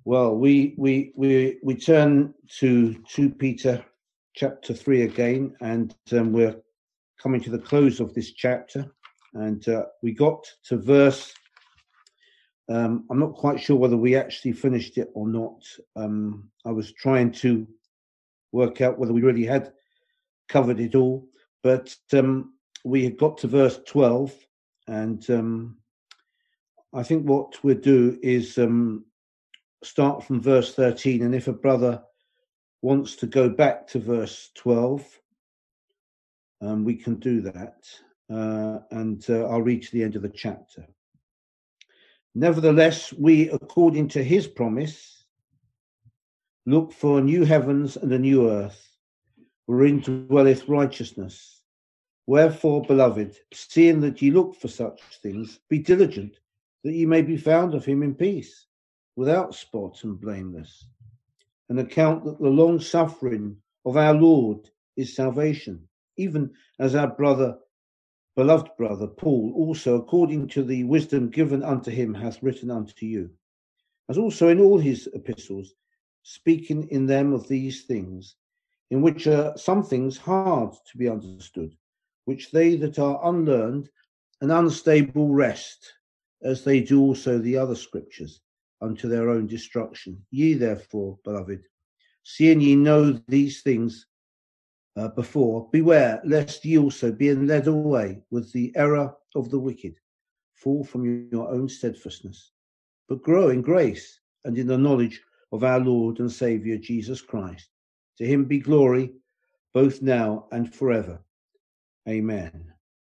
Well, we turn to 2 Peter chapter 3 again, and we're coming to the close of this chapter. And we got to verse, I'm not quite sure whether we actually finished it or not. I was trying to work out whether we really had covered it all, but we had got to verse 12, and I think what we'll do is start from verse 13, and if a brother wants to go back to verse 12, we can do that, and I'll read to the end of the chapter. Nevertheless, we, according to his promise, look for new heavens and a new earth, wherein dwelleth righteousness. Wherefore, beloved, seeing that ye look for such things, be diligent, that ye may be found of him in peace, without spot and blameless, and account that the long suffering of our Lord is salvation, even as our beloved brother Paul also, according to the wisdom given unto him, hath written unto you, as also in all his epistles, speaking in them of these things, in which are some things hard to be understood, which they that are unlearned and unstable wrest, as they do also the other scriptures, unto their own destruction. Ye therefore, beloved, seeing ye know these things before, beware lest ye also, being led away with the error of the wicked, fall from your own steadfastness, but grow in grace and in the knowledge of our Lord and Saviour Jesus Christ. To him be glory both now and forever. Amen.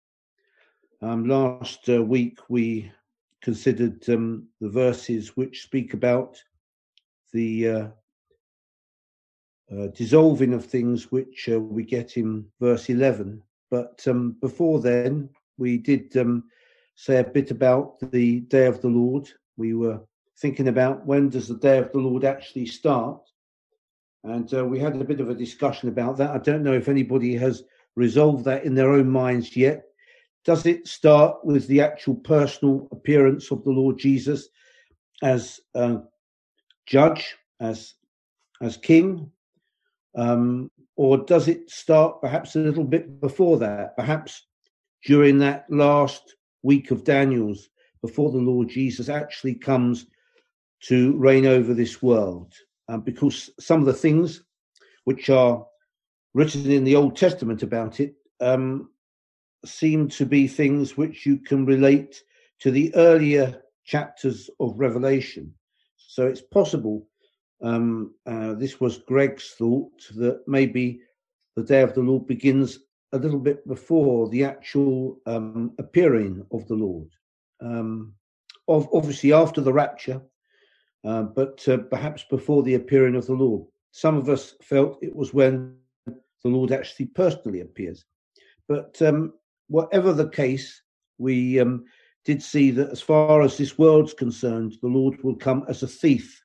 Last week we considered the verses which speak about the dissolving of things, which we get in verse 11. But before then, we did say a bit about the day of the Lord. We were thinking about when does the day of the Lord actually start? And we had a bit of a discussion about that. I don't know if anybody has resolved that in their own minds yet. Does it start with the actual personal appearance of the Lord Jesus as judge, as king? Or does it start perhaps a little bit before that, perhaps during that last week of Daniel's, before the Lord Jesus actually comes to reign over this world? Because some of the things which are written in the Old Testament about it seem to be things which you can relate to the earlier chapters of Revelation. So it's possible, this was Greg's thought, that maybe the day of the Lord begins a little bit before the actual appearing of the Lord. Obviously after the rapture, but perhaps before the appearing of the Lord. Some of us felt it was when the Lord actually personally appears. But whatever the case, we did see that as far as this world's concerned, the Lord will come as a thief.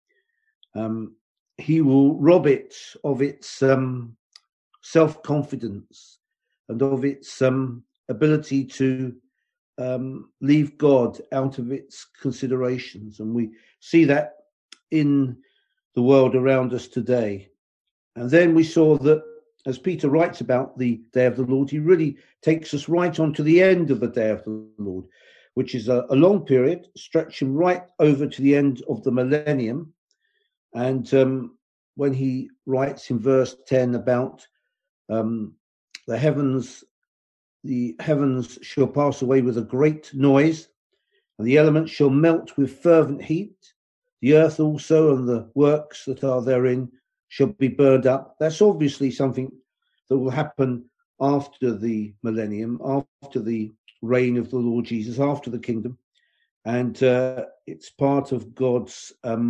He will rob it of its self-confidence and of its ability to leave God out of its considerations. And we see that in the world around us today. And then we saw that, as Peter writes about the day of the Lord, he really takes us right on to the end of the day of the Lord, which is a long period stretching right over to the end of the millennium. And when he writes in verse 10 about the heavens shall pass away with a great noise, and the elements shall melt with fervent heat. The earth also and the works that are therein shall be burned up. That's obviously something that will happen after the millennium, after the reign of the Lord Jesus, after the kingdom. And it's part of God's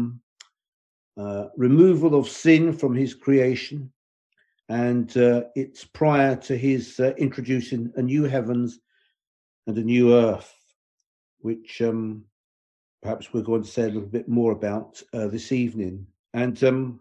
removal of sin from his creation. And it's prior to his introducing a new heavens and a new earth, which perhaps we're going to say a little bit more about this evening. And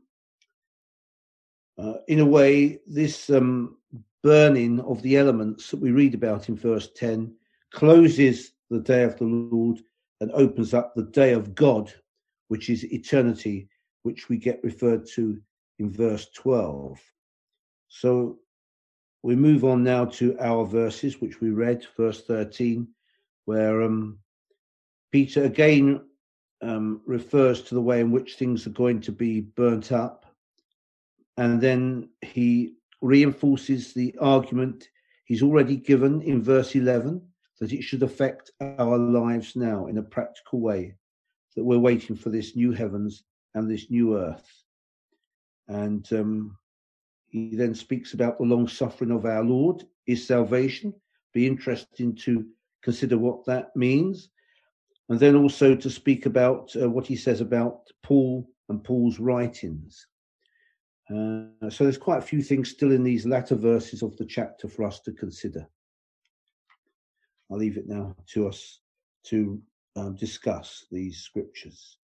in a way, this burning of the elements that we read about in verse 10 closes the day of the Lord and opens up the day of God, which is eternity, which we get referred to in verse 12. So we move on now to our verses, which we read, verse 13, where Peter again refers to the way in which things are going to be burnt up. And then he reinforces the argument he's already given in verse 11, that it should affect our lives now in a practical way, that we're waiting for this new heavens and this new earth. And he then speaks about the long suffering of our Lord, his salvation. Be interesting to consider what that means. And then also to speak about what he says about Paul and Paul's writings. So there's quite a few things still in these latter verses of the chapter for us to consider. I'll leave it now to us to discuss these scriptures.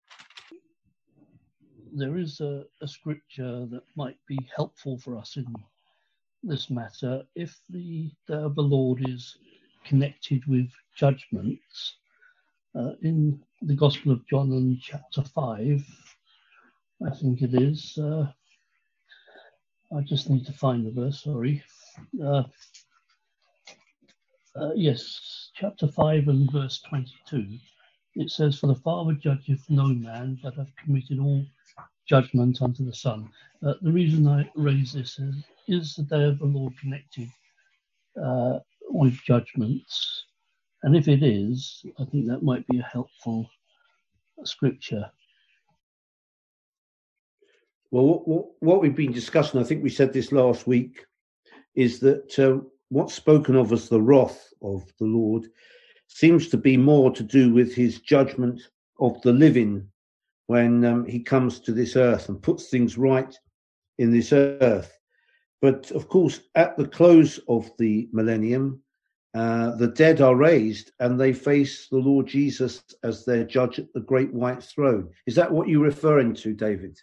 There is a scripture that might be helpful for us in this matter if the day of the Lord is connected with judgments. In the Gospel of John in chapter 5, I think it is. I just need to find the verse, sorry. Yes, chapter 5 and verse 22. It says, "For the Father judgeth no man, but hath committed all judgment unto the Son." The reason I raise this is the day of the Lord connected with judgments? And if it is, I think that might be a helpful scripture. Well, what we've been discussing, I think we said this last week, is that what's spoken of as the wrath of the Lord seems to be more to do with his judgment of the living when he comes to this earth and puts things right in this earth. But of course, at the close of the millennium, the dead are raised and they face the Lord Jesus as their judge at the great white throne. Is that what you're referring to, David?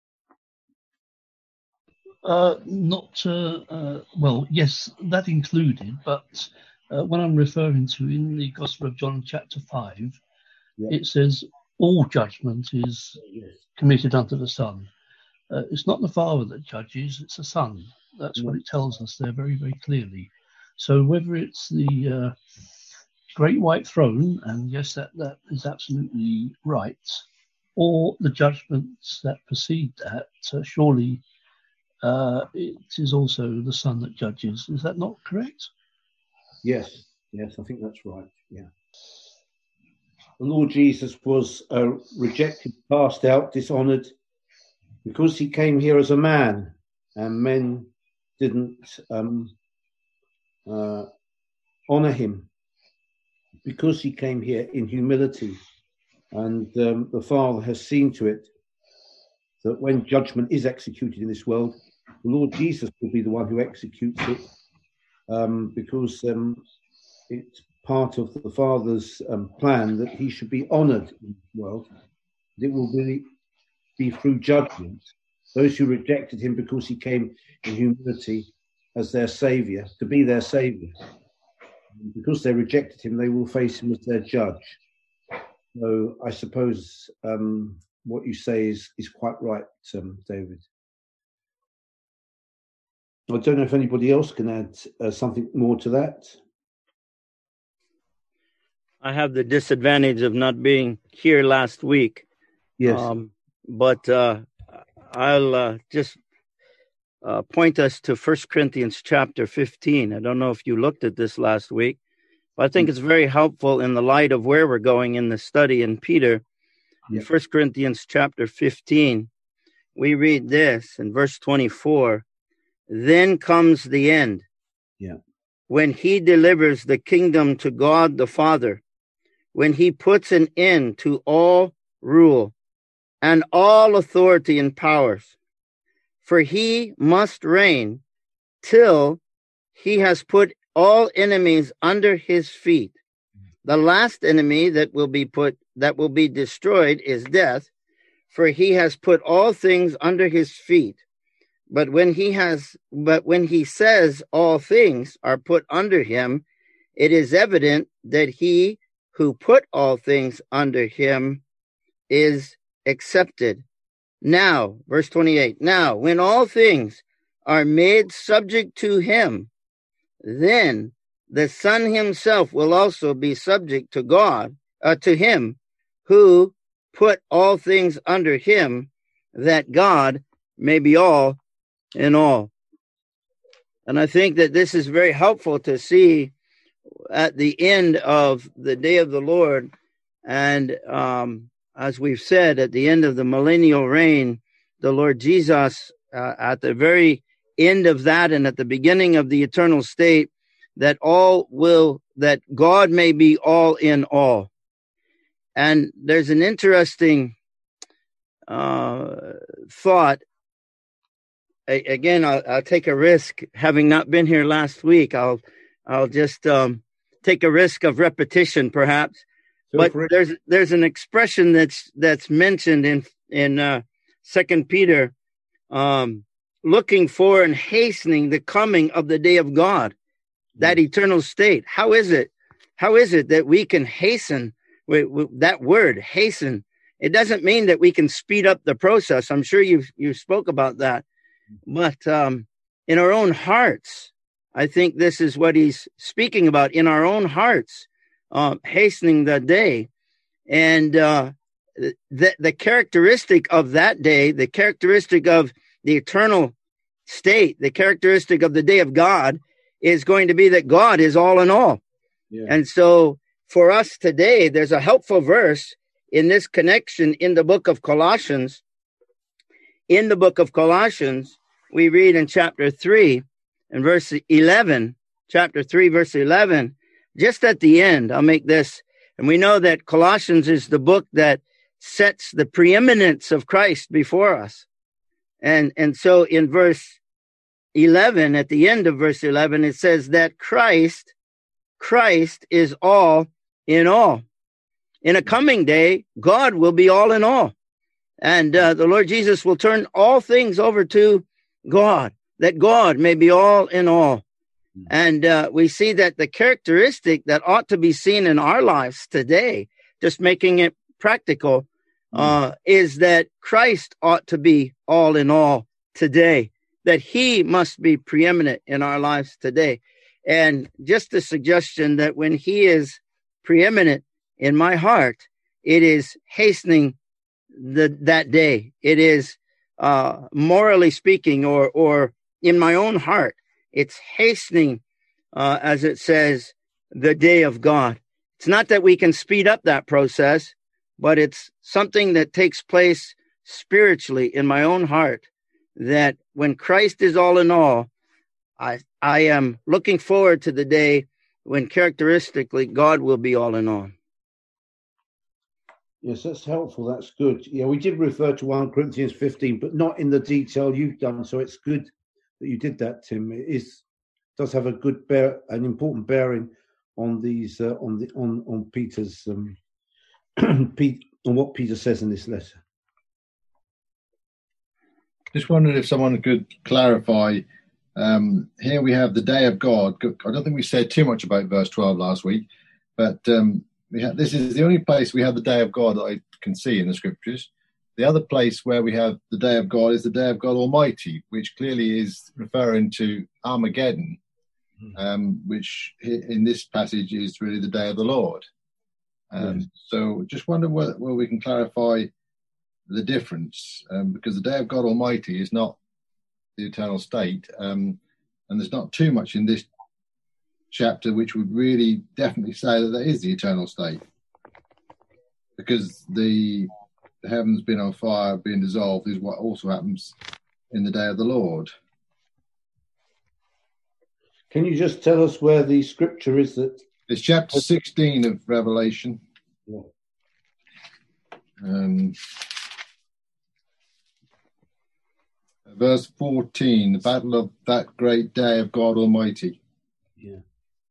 Well, yes, that included, but what I'm referring to in the Gospel of John chapter 5, It says all judgment is committed unto the Son. It's not the Father that judges, it's the Son. That's what it tells us there very, very clearly. So whether it's the great white throne, and yes, that is absolutely right, or the judgments that precede that, surely it is also the Son that judges. Is that not correct? Yes, I think that's right, yeah. The Lord Jesus was rejected, cast out, dishonoured, because he came here as a man, and men didn't honour him, because he came here in humility. And the Father has seen to it that when judgment is executed in this world, the Lord Jesus will be the one who executes it, because it's part of the Father's plan that he should be honoured in the world. It will be through judgment. Those who rejected him because he came in humility as their saviour, to be their saviour. And because they rejected him, they will face him as their judge. So I suppose what you say is quite right, David. I don't know if anybody else can add something more to that. I have the disadvantage of not being here last week. Yes. But I'll just point us to 1 Corinthians chapter 15. I don't know if you looked at this last week, but I think it's very helpful in the light of where we're going in the study in Peter. In 1 Corinthians chapter 15, we read this in verse 24, "Then comes the end, when he delivers the kingdom to God the Father, when he puts an end to all rule and all authority and powers. For he must reign till he has put all enemies under his feet. The last enemy that will be destroyed is death, for he has put all things under his feet. But when he says all things are put under him, it is evident that he who put all things under him is accepted. Now, verse 28, now, when all things are made subject to him, then the Son himself will also be subject to God, to him who put all things under him, that God may be all in all. And I think that this is very helpful to see at the end of the day of the Lord. And as we've said, at the end of the millennial reign, the Lord Jesus, at the very end of that and at the beginning of the eternal state, that God may be all in all. And there's an interesting thought. Again, I'll take a risk, having not been here last week. I'll just take a risk of repetition, perhaps. But there's an expression that's mentioned in 2 Peter, looking for and hastening the coming of the day of God, that eternal state. How is it that we can hasten with that word, hasten? It doesn't mean that we can speed up the process. I'm sure you spoke about that. But in our own hearts, I think this is what he's speaking about, in our own hearts, hastening the day. And the characteristic of that day, the characteristic of the eternal state, the characteristic of the day of God is going to be that God is all in all. Yeah. And so for us today, there's a helpful verse in this connection in the book of Colossians. In the book of Colossians, we read in chapter 3 and verse 11, chapter 3, verse 11, just at the end, I'll make this. And we know that Colossians is the book that sets the preeminence of Christ before us. And so in verse 11, at the end of verse 11, it says that Christ is all in all. In a coming day, God will be all in all. And the Lord Jesus will turn all things over to God, that God may be all in all. And we see that the characteristic that ought to be seen in our lives today, just making it practical, is that Christ ought to be all in all today, that he must be preeminent in our lives today. And just the suggestion that when he is preeminent in my heart, it is hastening that day. It is morally speaking, or in my own heart, it's hastening, as it says, the day of God. It's not that we can speed up that process, but it's something that takes place spiritually in my own heart, that when Christ is all in all, I am looking forward to the day when characteristically God will be all in all. Yes, that's helpful. That's good. Yeah, we did refer to 1 Corinthians 15, but not in the detail you've done. So it's good that you did that, Tim. It does have an important bearing on these on Peter's on what Peter says in this letter. Just wondered if someone could clarify. Here we have the day of God. I don't think we said too much about verse 12 last week, but this is the only place we have the day of God that I can see in the scriptures. The other place where we have the day of God is the day of God Almighty, which clearly is referring to Armageddon, which in this passage is really the day of the Lord. So just wonder whether we can clarify the difference, because the day of God Almighty is not the eternal state, and there's not too much in this chapter which would really definitely say that is the eternal state, because the heavens being on fire, being dissolved, is what also happens in the day of the Lord. Can you just tell us where the scripture is? That it's chapter 16 of Revelation. Yeah. Verse 14, the battle of that great day of God Almighty. Yeah.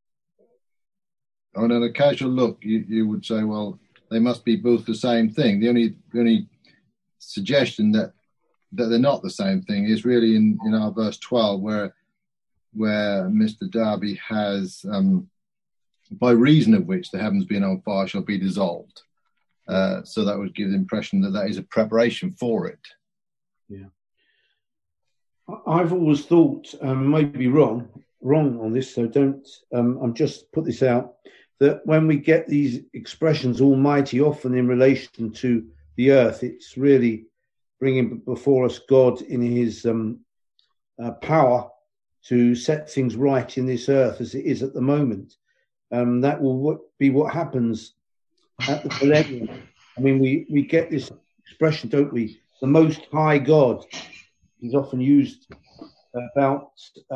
On a casual look, you would say, well, they must be both the same thing. The only suggestion that they're not the same thing is really in our verse 12, where Mr. Darby has, by reason of which the heavens being on fire shall be dissolved. So that would give the impression that is a preparation for it. Yeah. I've always thought, maybe wrong on this, so don't, I'm just put this out, that when we get these expressions almighty, often in relation to the earth, it's really bringing before us God in his power to set things right in this earth as it is at the moment. That will be what happens at the millennium. I mean, we get this expression, don't we? The Most High God is often used about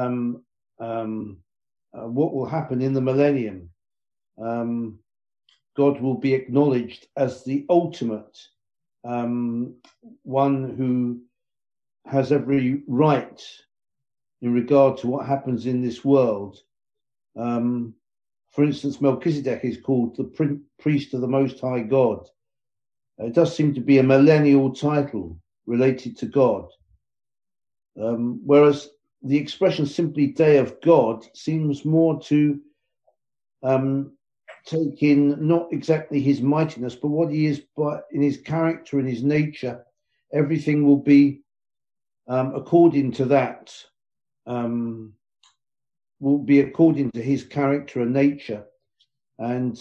what will happen in the millennium. God will be acknowledged as the ultimate, one who has every right in regard to what happens in this world. For instance, Melchizedek is called the priest of the Most High God. It does seem to be a millennial title related to God. Whereas the expression simply Day of God seems more to take in not exactly his mightiness, but what he is, but in his character and his nature. Everything will be according to that, will be according to his character and nature. And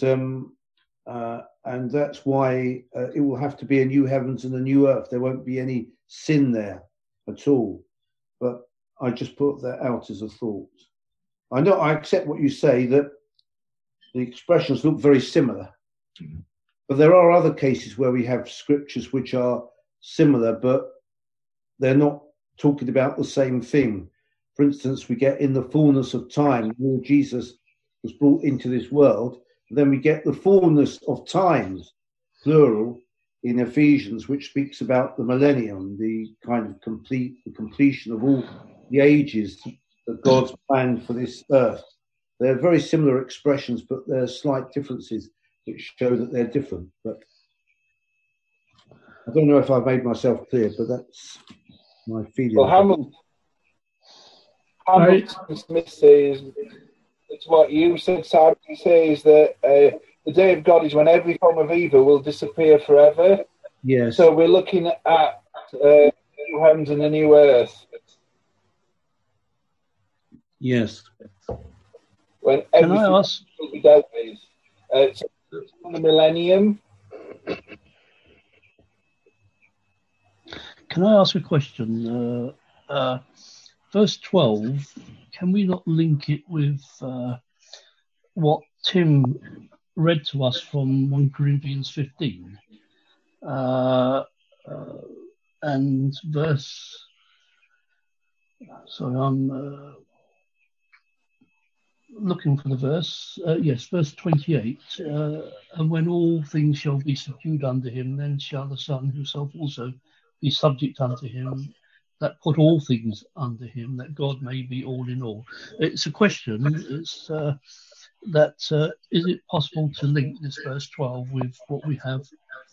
that's why it will have to be a new heavens and a new earth. There won't be any sin there at all. But I just put that out as a thought. I know I accept what you say, that the expressions look very similar. Mm-hmm. But there are other cases where we have scriptures which are similar, but they're not talking about the same thing. For instance, we get in the fullness of time, Lord Jesus was brought into this world. Then we get the fullness of times, plural, in Ephesians, which speaks about the millennium, the kind of completion of all the ages that God's planned for this earth. They're very similar expressions, but there are slight differences which show that they're different. But I don't know if I've made myself clear, but that's my feeling. Well, Hamilton Smith says, it's what you said, Simon. He says that the day of God is when every form of evil will disappear forever. Yes. So we're looking at the new heavens and the new earth. Yes. When everything will be dealt with. So the millennium. Can I ask a question? Verse 12, can we not link it with what Tim read to us from 1 Corinthians 15? And verse... Sorry, I'm looking for the verse. Yes, verse 28. And when all things shall be subdued under him, then shall the Son himself also be subject unto him, that put all things under him, that God may be all in all. It's a question. It's is it possible to link this verse 12 with what we have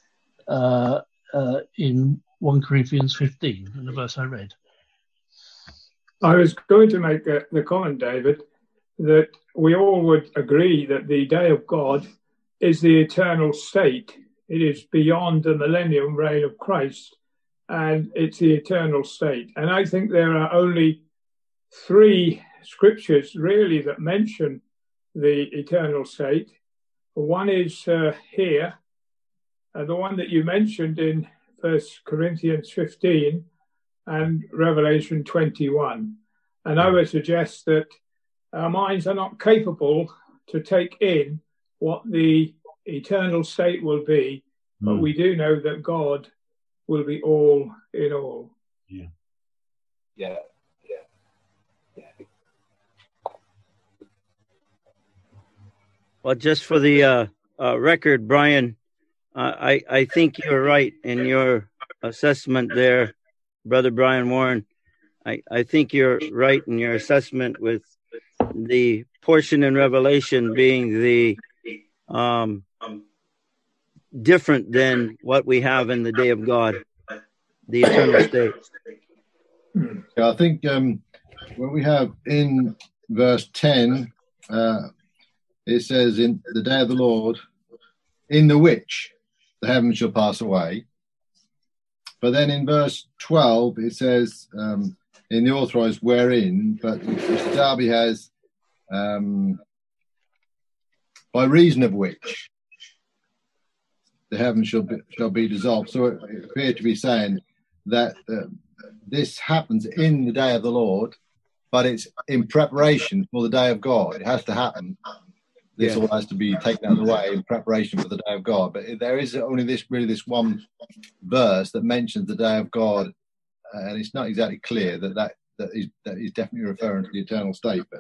in 1 Corinthians 15, in the verse I read? I was going to make the comment, David, that we all would agree that the day of God is the eternal state. It is beyond the millennium reign of Christ, and it's the eternal state. And I think there are only 3 scriptures really that mention the eternal state. One is here, the one that you mentioned in 1 Corinthians 15 and Revelation 21. And I would suggest that our minds are not capable to take in what the eternal state will be, but we do know that God will be all in all. Yeah. Yeah. Well, just for the record, Brian, I think you're right in your assessment there, Brother Brian Warren. I think you're right in your assessment with the portion in Revelation being the different than what we have in the day of God, the eternal state. Yeah, I think when we have in verse 10, it says, in the day of the Lord, in the which the heavens shall pass away. But then in verse 12, it says, in the authorized wherein, but Mr. Darby has, by reason of which the heavens shall be dissolved. So it appeared to be saying that this happens in the day of the Lord, but it's in preparation for the day of God. It has to happen. This all has to be taken out of the way in preparation for the day of God. But there is only this one verse that mentions the day of God, and it's not exactly clear that is definitely referring to the eternal state. But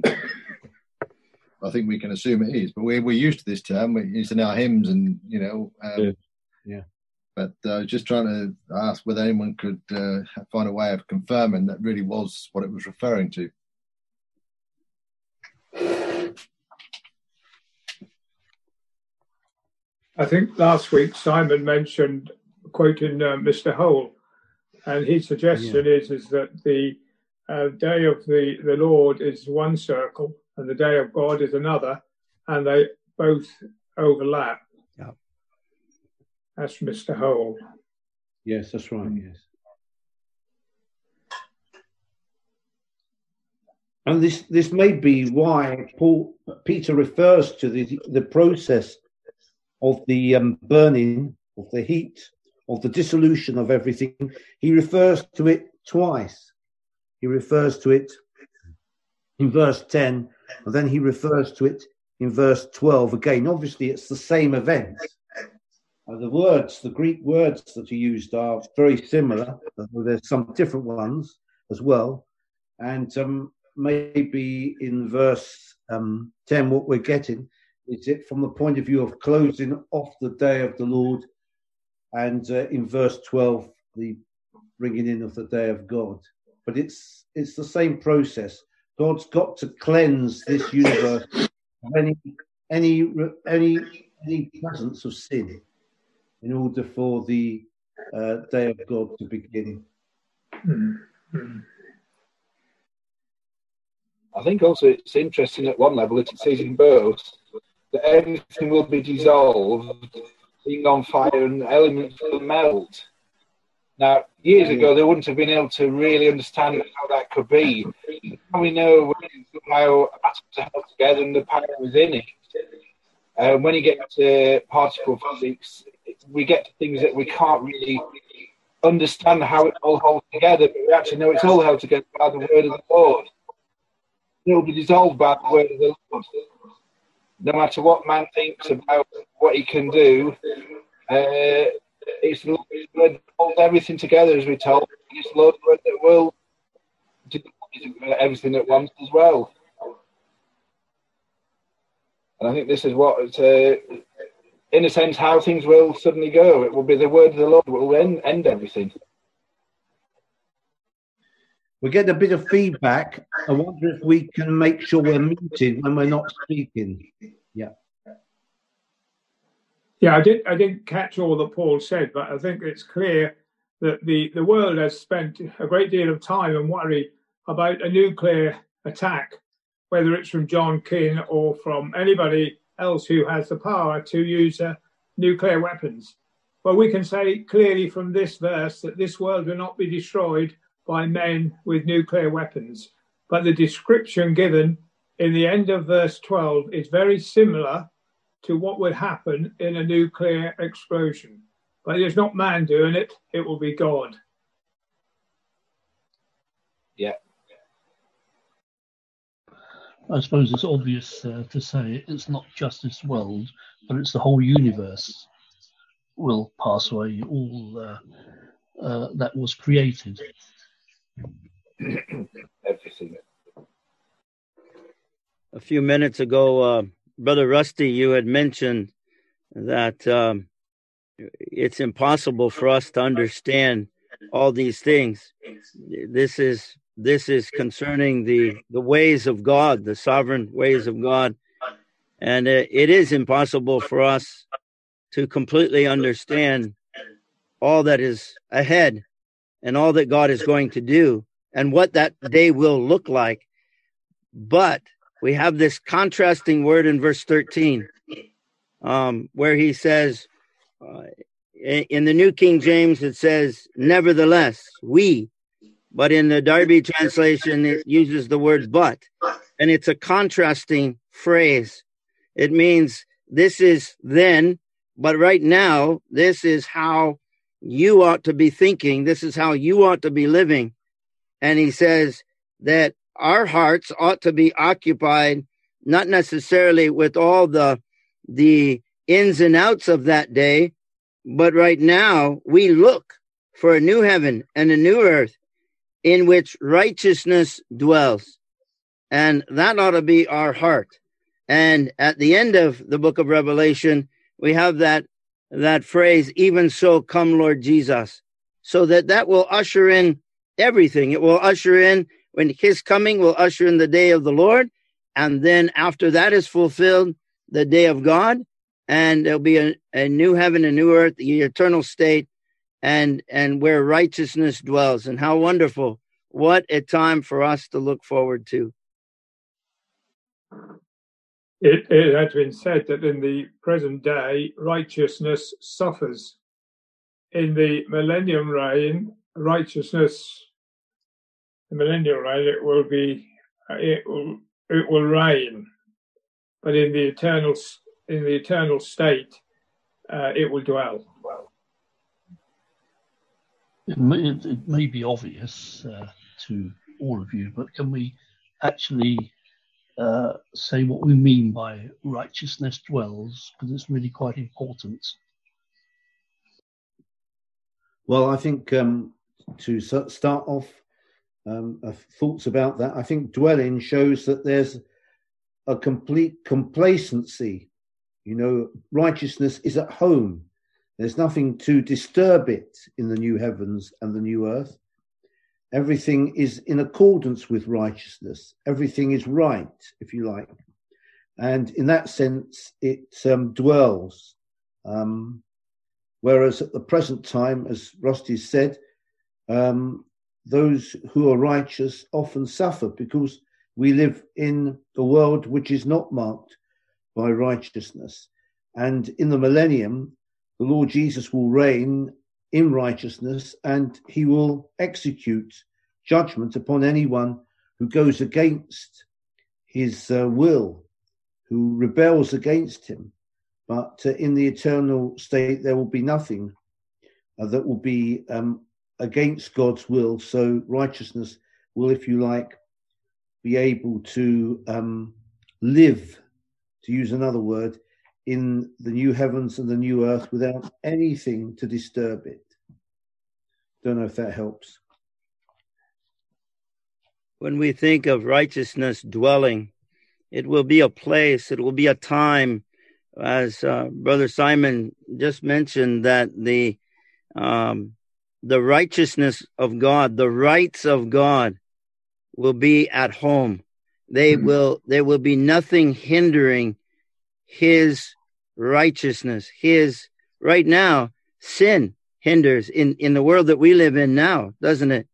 I think we can assume it is. But we're used to this term. It's in our hymns, and But I was just trying to ask whether anyone could find a way of confirming that really was what it was referring to. I think last week Simon mentioned quoting Mr. Hole, and his suggestion is that the day of the Lord is one circle and the day of God is another, and they both overlap. Yeah. That's Mr. Hole. Yes, that's right, yes. And this may be why Peter refers to the process of the burning, of the heat, of the dissolution of everything. He refers to it twice. He refers to it in verse 10, and then he refers to it in verse 12 again. Obviously, it's the same event. The Greek words that are used are very similar. There's some different ones as well. And maybe in verse 10, what we're getting is it from the point of view of closing off the day of the Lord, and in verse 12, the bringing in of the day of God. But it's the same process. God's got to cleanse this universe of any presence of sin in order for the day of God to begin. Mm-hmm. I think also it's interesting at one level that it says in both that everything will be dissolved, being on fire, and elements will melt. Now, years ago, they wouldn't have been able to really understand how that could be. Now we know how atoms are held together and the power within it. When you get to particle physics, we get to things that we can't really understand how it all holds together, but we actually know it's all held together by the word of the Lord. It will be dissolved by the word of the Lord. No matter what man thinks about what he can do, it's the Lord's word that holds everything together, as we're told. It's the Lord's word that will do everything at once as well. And I think this is what, in a sense, how things will suddenly go. It will be the word of the Lord that will end everything. We're getting a bit of feedback. I wonder if we can make sure we're muted when we're not speaking. Yeah. Yeah, I didn't catch all that Paul said, but I think it's clear that the world has spent a great deal of time and worry about a nuclear attack, whether it's from John King or from anybody else who has the power to use nuclear weapons. Well, we can say clearly from this verse that this world will not be destroyed by men with nuclear weapons. But the description given in the end of verse 12 is very similar to what would happen in a nuclear explosion. But it's not man doing it, it will be God. Yeah. I suppose it's obvious to say it's not just this world, but it's the whole universe will pass away, all that was created. Everything. A few minutes ago, Brother Rusty, you had mentioned that it's impossible for us to understand all these things. This is concerning the ways of God, the sovereign ways of God. And it is impossible for us to completely understand all that is ahead and all that God is going to do and what that day will look like. But we have this contrasting word in verse 13, where he says, in the New King James, it says, nevertheless, we. But in the Darby translation, it uses the word but. And it's a contrasting phrase. It means this is then, but right now, this is how you ought to be thinking. This is how you ought to be living. And he says that our hearts ought to be occupied, not necessarily with all the ins and outs of that day, but right now we look for a new heaven and a new earth in which righteousness dwells. And that ought to be our heart. And at the end of the book of Revelation, we have that phrase, even so come Lord Jesus, so that will usher in everything. It will usher in, when his coming will usher in the day of the Lord. And then after that is fulfilled, the day of God. And there'll be a new heaven, a new earth, the eternal state, and where righteousness dwells. And how wonderful. What a time for us to look forward to. It has been said that in the present day, righteousness suffers. In the millennium reign, it will reign. But in the eternal state, it will dwell. It may be obvious to all of you, but can we actually say what we mean by righteousness dwells? Because it's really quite important. Well, I think to start off, thoughts about that, I think dwelling shows that there's a complete complacency. You know, righteousness is at home. There's nothing to disturb it in the new heavens and the new earth. Everything is in accordance with righteousness. Everything is right, if you like. And in that sense, it dwells. Whereas at the present time, as Rusty said, those who are righteous often suffer because we live in a world which is not marked by righteousness. And in the millennium, the Lord Jesus will reign in righteousness, and he will execute judgment upon anyone who goes against his will, who rebels against him. But in the eternal state, there will be nothing that will be against God's will. So righteousness will, if you like, be able to live, to use another word, in the new heavens and the new earth without anything to disturb it. Don't know if that helps. When we think of righteousness dwelling, it will be a place, it will be a time, as Brother Simon just mentioned, that the righteousness of God, the rights of God will be at home. There will be nothing hindering his righteousness. Right now, sin hinders in the world that we live in now, doesn't it?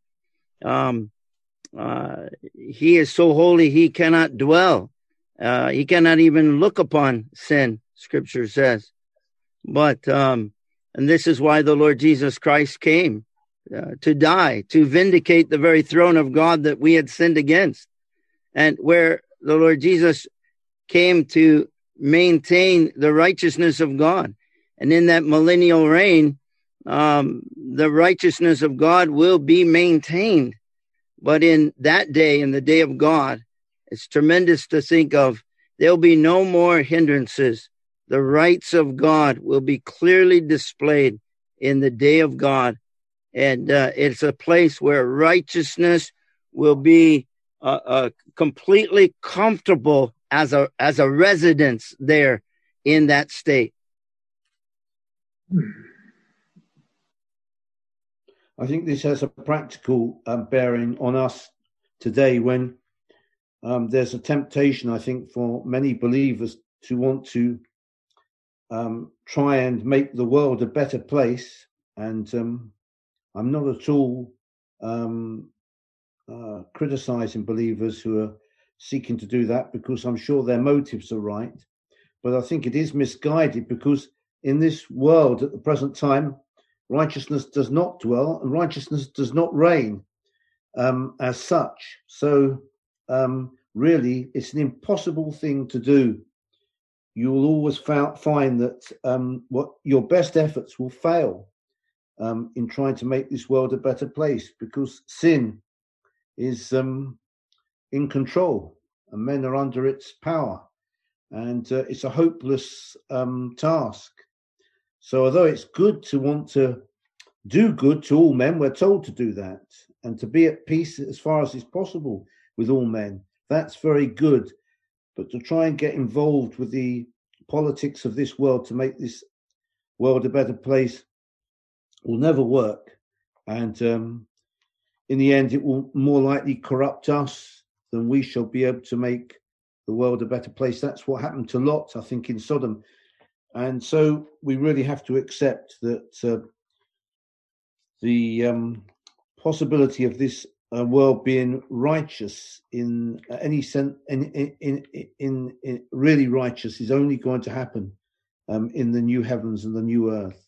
He is so holy, he cannot dwell. He cannot even look upon sin, Scripture says. But, and this is why the Lord Jesus Christ came to die, to vindicate the very throne of God that we had sinned against. And where the Lord Jesus came to maintain the righteousness of God. And in that millennial reign, the righteousness of God will be maintained. But in that day, in the day of God, it's tremendous to think of. There'll be no more hindrances. The rights of God will be clearly displayed in the day of God. And it's a place where righteousness will be completely comfortable as a residence there in that state. I think this has a practical bearing on us today when there's a temptation, I think, for many believers to want to try and make the world a better place. And I'm not at all criticizing believers who are seeking to do that, because I'm sure their motives are right. But I think it is misguided, because in this world at the present time, righteousness does not dwell and righteousness does not reign as such. So really, it's an impossible thing to do. You will always find that what your best efforts will fail in trying to make this world a better place, because sin is in control and men are under its power, and it's a hopeless task. So although it's good to want to do good to all men, we're told to do that, and to be at peace as far as is possible with all men, that's very good. But to try and get involved with the politics of this world to make this world a better place will never work. And in the end, it will more likely corrupt us than we shall be able to make the world a better place. That's what happened to Lot, I think, in Sodom. And so we really have to accept that the possibility of this world being righteous in any sense, in really righteous, is only going to happen in the new heavens and the new earth.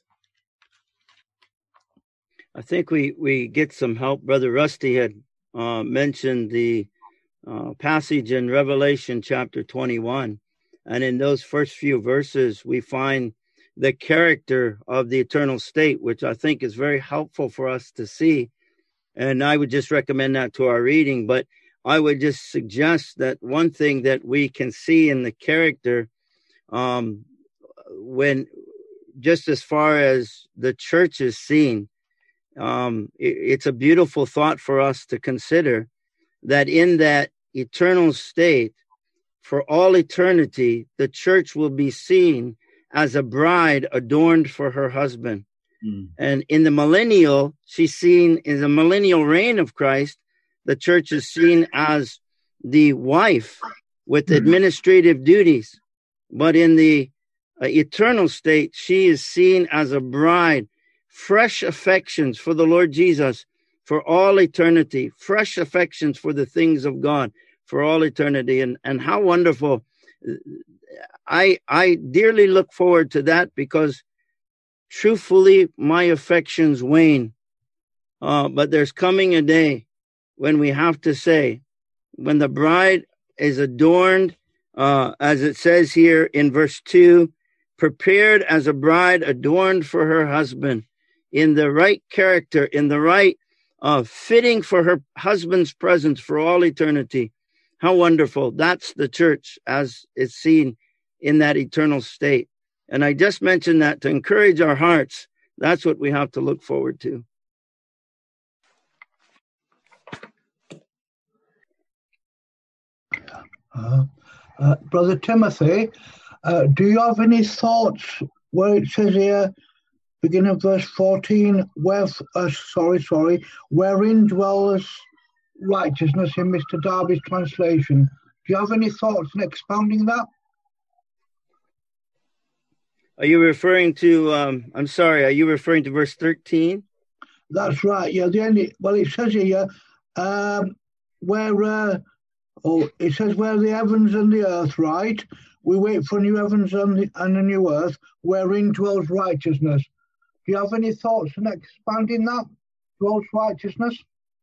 I think we get some help. Brother Rusty had mentioned the passage in Revelation chapter 21. And in those first few verses, we find the character of the eternal state, which I think is very helpful for us to see. And I would just recommend that to our reading. But I would just suggest that one thing that we can see in the character, when just as far as the church is seen, it's a beautiful thought for us to consider that in that eternal state, for all eternity, the church will be seen as a bride adorned for her husband. And in the millennial, she's seen in the millennial reign of Christ, the church is seen as the wife with administrative duties. But in the eternal state, she is seen as a bride, fresh affections for the Lord Jesus for all eternity, fresh affections for the things of God for all eternity. And how wonderful. I dearly look forward to that, because truthfully, my affections wane. But there's coming a day when we have to say, when the bride is adorned, as it says here in verse 2, prepared as a bride adorned for her husband, in the right character, in the right fitting for her husband's presence for all eternity. How wonderful. That's the church as it's seen in that eternal state. And I just mentioned that to encourage our hearts. That's what we have to look forward to. Brother Timothy, do you have any thoughts where it says here, beginning of verse 14, wherein dwells righteousness in Mr. Darby's translation? Do you have any thoughts in expounding that? Are you referring to, are you referring to verse 13? That's right, yeah. It says here, it says where the heavens and the earth, right? We wait for new heavens and a new earth, wherein dwells righteousness. Do you have any thoughts on expanding that? Dwells righteousness?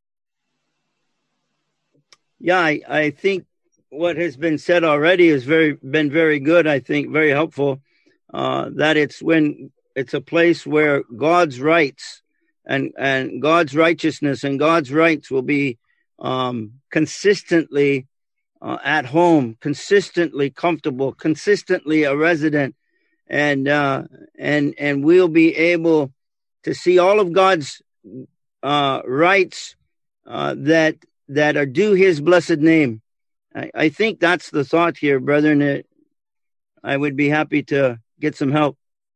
Yeah, I think what has been said already has been very good. I think very helpful. That it's a place where God's rights and God's righteousness and God's rights will be consistently at home, consistently comfortable, consistently a resident, and we'll be able to see all of God's rights that are due His blessed name. I think that's the thought here, brethren. I would be happy to get some help.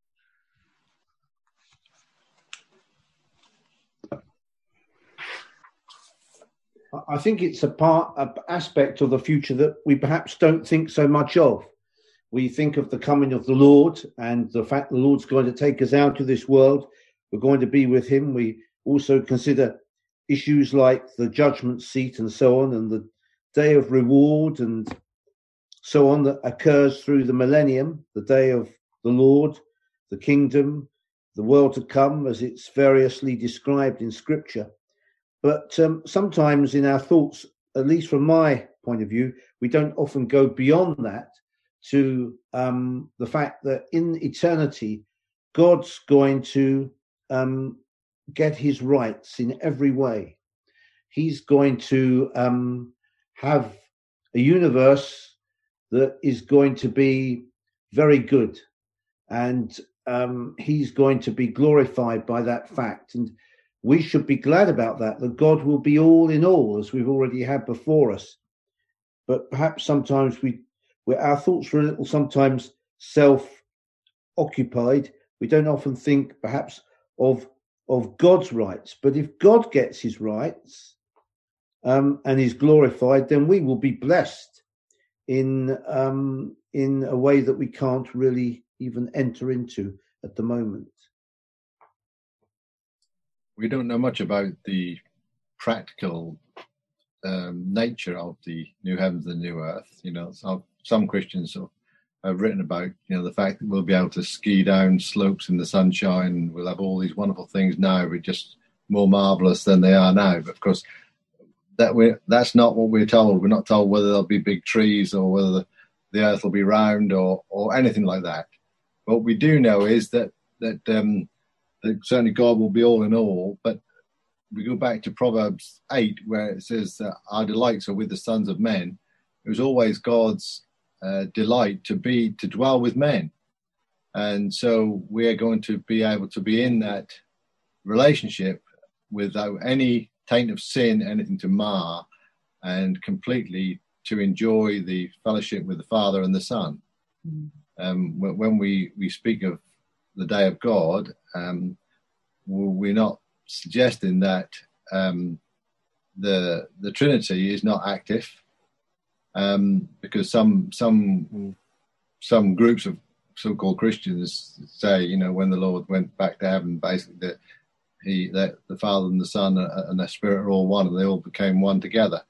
I think it's an aspect of the future that we perhaps don't think so much of. We think of the coming of the Lord and the fact the Lord's going to take us out of this world. We're going to be with Him. We also consider issues like the judgment seat and so on, and the day of reward and so on that occurs through the millennium, the day of the Lord, the kingdom, the world to come, as it's variously described in Scripture. But sometimes in our thoughts, at least from my point of view, we don't often go beyond that to the fact that in eternity, God's going to get his rights in every way. He's going to have a universe that is going to be very good, and he's going to be glorified by that fact. And we should be glad about that God will be all in all, as we've already had before us. But perhaps sometimes our thoughts are a little sometimes self-occupied. We don't often think perhaps of God's rights. But if God gets his rights and is glorified, then we will be blessed in a way that we can't really even enter into at the moment. We don't know much about the practical nature of the new heavens and new earth. So some Christians have written about, the fact that we'll be able to ski down slopes in the sunshine. We'll have all these wonderful things now, but just more marvelous than they are now. But of course, that's not what we're told. We're not told whether there'll be big trees or whether the earth will be round or anything like that. What we do know is that certainly God will be all in all. But we go back to Proverbs 8, where it says that our delights are with the sons of men. It was always God's delight to dwell with men. And so we are going to be able to be in that relationship without any taint of sin, anything to mar, and completely to enjoy the fellowship with the Father and the Son. When we speak of the day of God, we're not suggesting that the Trinity is not active, because some groups of so-called Christians say, when the Lord went back to heaven, basically that the Father and the Son and the Spirit are all one, and they all became one together.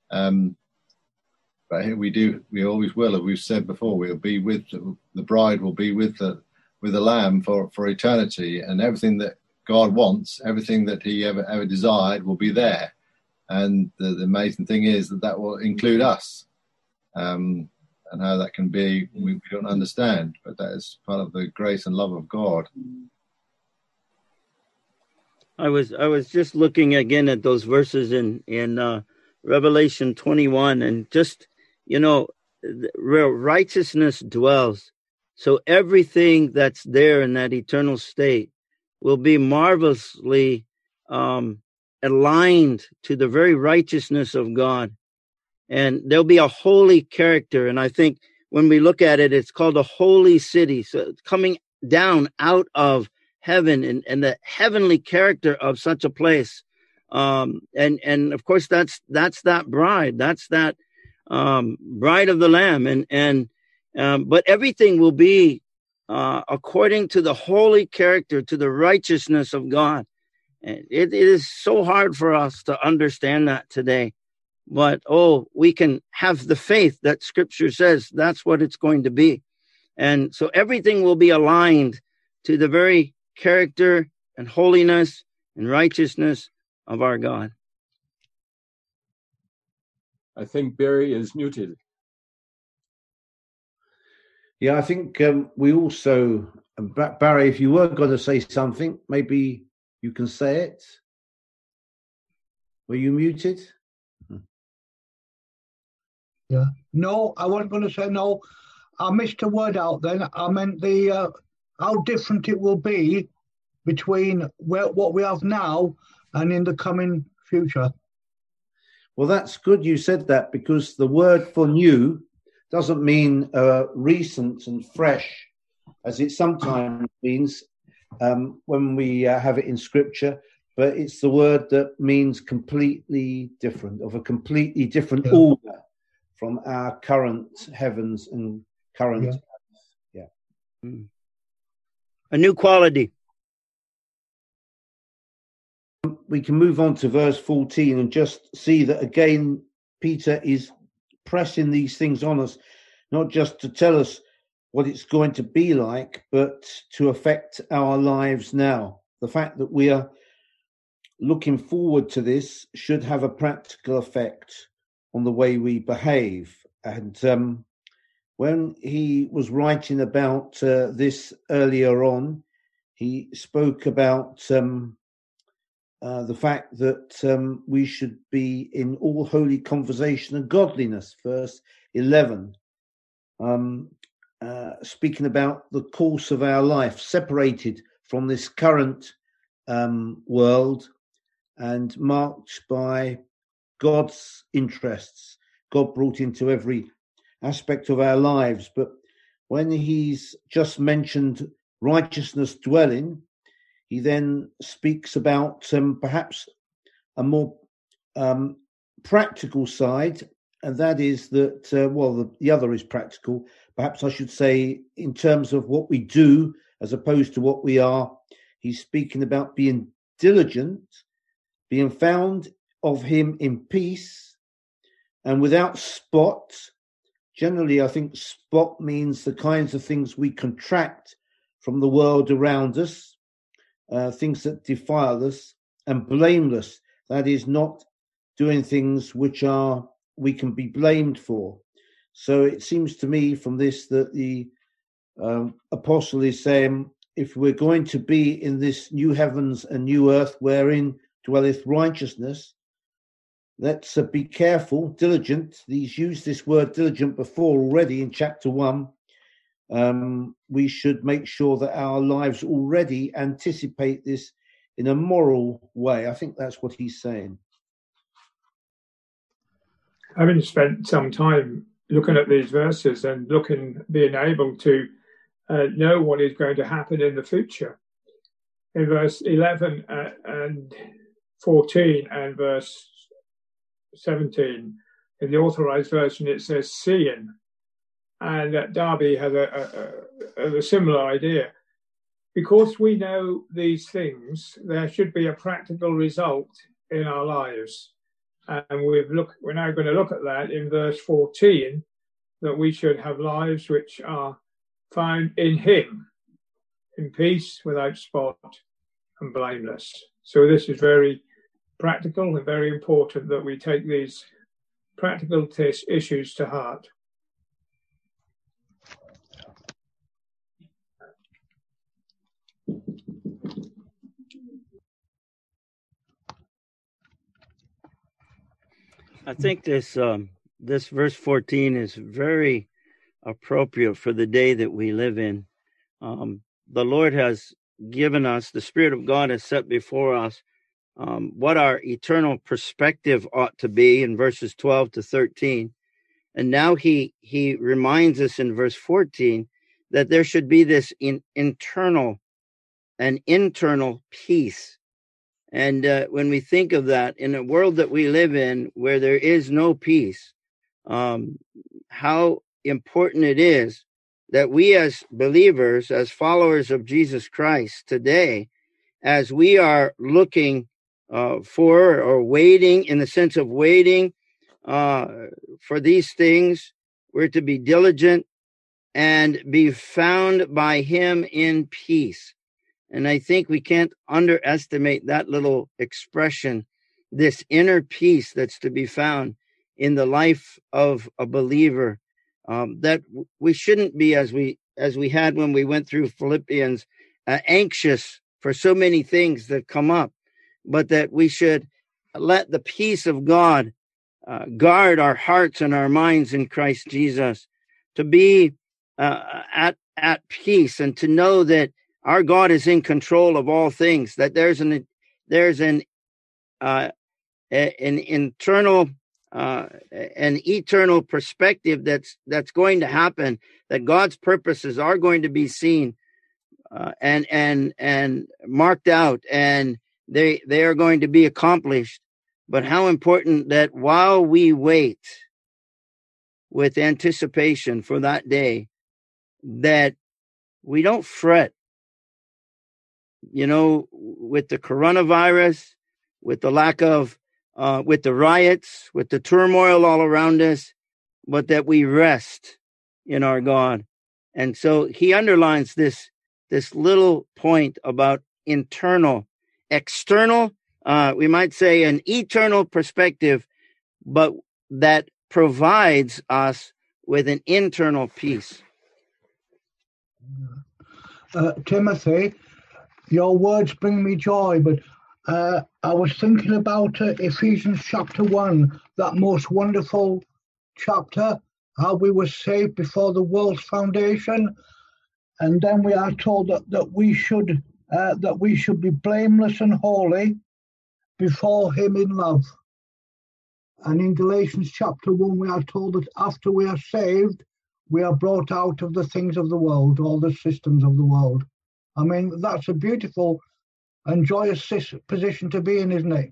But here we always will, as we've said before, we'll be with the bride, will be with the Lamb for eternity, and everything that God wants, everything that he ever desired will be there. And the amazing thing is that will include us. And how that can be, we don't understand, but that is part of the grace and love of God. I was just looking again at those verses in Revelation 21, and just, where righteousness dwells. So everything that's there in that eternal state will be marvelously aligned to the very righteousness of God. And there'll be a holy character. And I think when we look at it, it's called a holy city. So it's coming down out of heaven and the heavenly character of such a place. And of course, that's that bride. That's that bride of the Lamb. But everything will be according to the holy character, to the righteousness of God. It is so hard for us to understand that today. But, we can have the faith that Scripture says that's what it's going to be. And so everything will be aligned to the very character and holiness and righteousness of our God. I think Barry is muted. Yeah, I think we also, Barry, if you were going to say something, maybe you can say it. Were you muted? Yeah. No, I wasn't going to say no. I missed a word out then. I meant how different it will be between what we have now and in the coming future. Well, that's good you said that, because the word for new doesn't mean recent and fresh, as it sometimes means when we have it in Scripture, but it's the word that means completely different, of a completely different order from our current heavens and current earth. Yeah. A new quality. We can move on to verse 14 and just see that again, Peter is pressing these things on us, not just to tell us what it's going to be like, but to affect our lives now. The fact that we are looking forward to this should have a practical effect on the way we behave. And when he was writing about this earlier on, he spoke about the fact that we should be in all holy conversation and godliness, verse 11, speaking about the course of our life, separated from this current world and marked by God's interests, God brought into every aspect of our lives. But when he's just mentioned righteousness dwelling, he then speaks about perhaps a more practical side, and that is that, the other is practical. Perhaps I should say in terms of what we do as opposed to what we are. He's speaking about being diligent, being found of him in peace and without spot. Generally, I think spot means the kinds of things we contract from the world around us, things that defile us, and blameless. That is, not doing things which we can be blamed for. So it seems to me from this that the apostle is saying, if we're going to be in this new heavens and new earth wherein dwelleth righteousness, let's be careful, diligent. He's used this word diligent before already in chapter 1. We should make sure that our lives already anticipate this in a moral way. I think that's what he's saying. Having spent some time looking at these verses and being able to know what is going to happen in the future, in verse 11 and 14 and verse 17, in the Authorized Version it says seeing, and Darby has a similar idea. Because we know these things, there should be a practical result in our lives. And we're now going to look at that in verse 14, that we should have lives which are found in him, in peace, without spot, and blameless. So this is very practical and very important that we take these practical issues to heart. I think this verse 14 is very appropriate for the day that we live in. The Lord has given us, the Spirit of God has set before us what our eternal perspective ought to be in verses 12 to 13. And now he reminds us in verse 14 that there should be this internal peace. And when we think of that, in a world that we live in where there is no peace, how important it is that we as believers, as followers of Jesus Christ today, as we are looking for or waiting, in the sense of waiting for these things, we're to be diligent and be found by him in peace. And I think we can't underestimate that little expression, this inner peace that's to be found in the life of a believer, that we shouldn't be, as we had when we went through Philippians, anxious for so many things that come up, but that we should let the peace of God guard our hearts and our minds in Christ Jesus, to be at peace and to know that our God is in control of all things, that there's an internal an eternal perspective that's going to happen, that God's purposes are going to be seen and marked out, and they are going to be accomplished. But how important that while we wait with anticipation for that day, that we don't fret, with the coronavirus, with the lack of, with the riots, with the turmoil all around us, but that we rest in our God And so he underlines this little point about internal, external, we might say an eternal perspective, but that provides us with an internal peace. Timothy, your words bring me joy, but I was thinking about Ephesians chapter 1, that most wonderful chapter, how we were saved before the world's foundation, and then we are told that we should be blameless and holy before him in love. And in Galatians chapter 1, we are told that after we are saved, we are brought out of the things of the world, all the systems of the world. I mean, that's a beautiful and joyous position to be in, isn't it?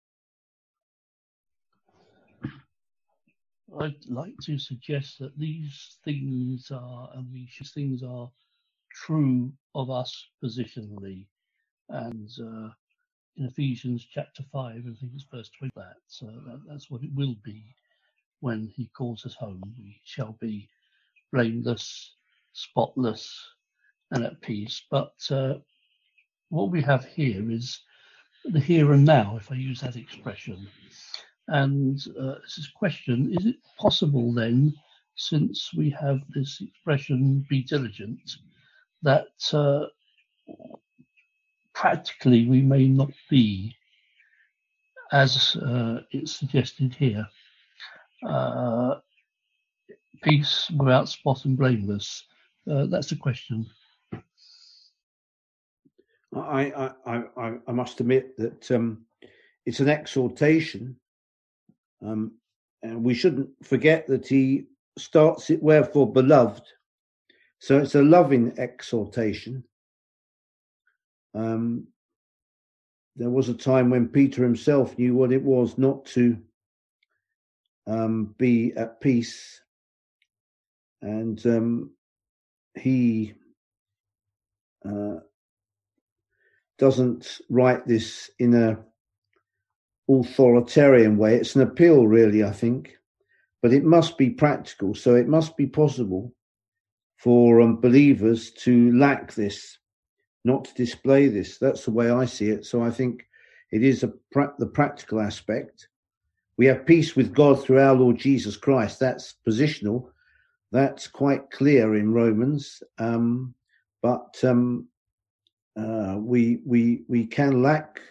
I'd like to suggest that these things are true of us positionally. And in Ephesians chapter 5, I think it's verse 20, that's what it will be when he calls us home. We shall be blameless, spotless, and at peace. But what we have here is the here and now, if I use that expression. And this question, is it possible then, since we have this expression, be diligent, that practically we may not be, as it's suggested here, peace without spot and blameless? That's the question. I must admit that it's an exhortation, and we shouldn't forget that he starts it, wherefore beloved. So it's a loving exhortation. There was a time when Peter himself knew what it was not to be at peace, and he doesn't write this in a authoritarian way. It's an appeal, really, I think, but it must be practical. So it must be possible for believers to lack this, not to display this. That's the way I see it. So I think it is the practical aspect. We have peace with God through our Lord Jesus Christ. That's positional. That's quite clear in Romans. But we can lack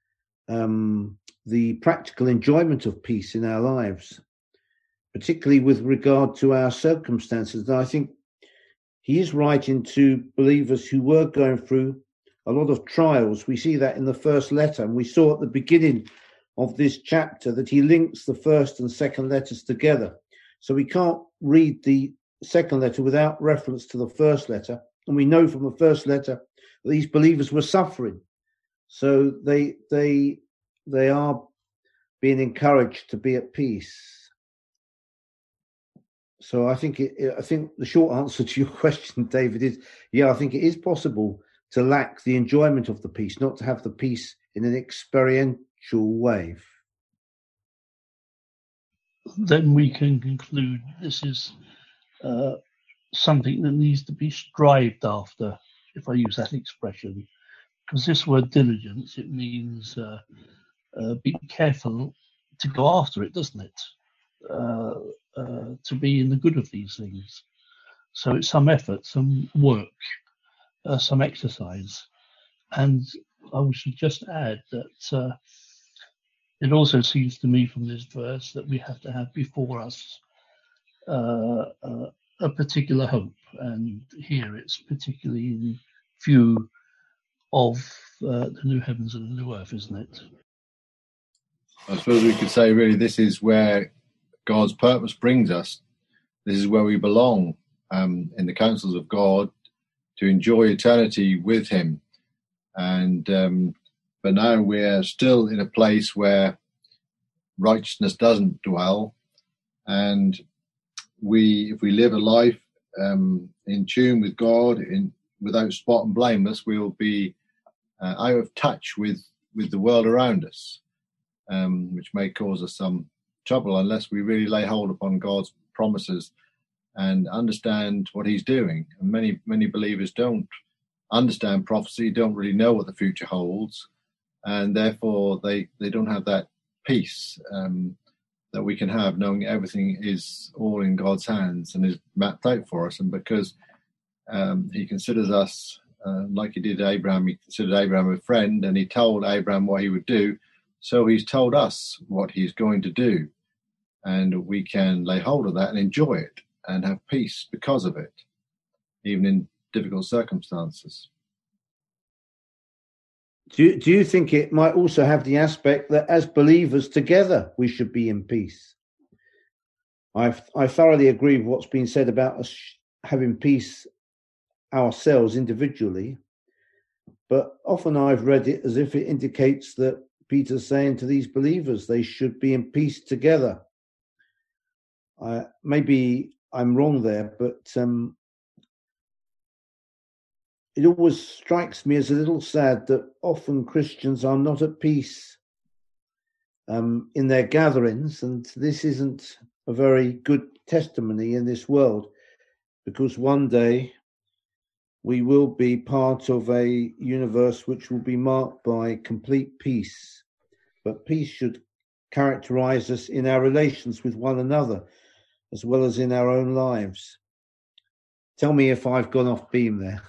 the practical enjoyment of peace in our lives, particularly with regard to our circumstances. And I think he is writing to believers who were going through a lot of trials. We see that in the first letter, and we saw at the beginning of this chapter that he links the first and second letters together. So we can't read the second letter without reference to the first letter. And we know from the first letter that these believers were suffering. So they are being encouraged to be at peace. So I think the short answer to your question, David, is I think it is possible to lack the enjoyment of the peace, not to have the peace in an experiential way. Then we can conclude this is something that needs to be strived after, if I use that expression, because this word diligence, it means be careful to go after it, doesn't it? To be in the good of these things. So it's some effort, some work, some exercise. And I should just add that it also seems to me from this verse that we have to have before us a particular hope. And here it's particularly in view of the new heavens and the new earth, isn't it? I suppose we could say really this is where God's purpose brings us. This is where we belong in the counsels of God, to enjoy eternity with him. And but now we're still in a place where righteousness doesn't dwell, and if we live a life in tune with God, without spot and blameless, we'll be out of touch with the world around us, which may cause us some trouble unless we really lay hold upon God's promises and understand what he's doing. And many believers don't understand prophecy, don't really know what the future holds, and therefore they don't have that peace that we can have, knowing everything is all in God's hands and is mapped out for us. And because he considers us, like he did Abraham, he considered Abraham a friend, and he told Abraham what he would do. So he's told us what he's going to do, and we can lay hold of that and enjoy it and have peace because of it, even in difficult circumstances. Do you think it might also have the aspect that as believers together we should be in peace? I thoroughly agree with what's been said about us having peace ourselves individually, but often I've read it as if it indicates that Peter's saying to these believers they should be in peace together. Maybe I'm wrong there, but it always strikes me as a little sad that often Christians are not at peace in their gatherings, and this isn't a very good testimony in this world, because one day we will be part of a universe which will be marked by complete peace. But peace should characterize us in our relations with one another, as well as in our own lives. Tell me if I've gone off beam there.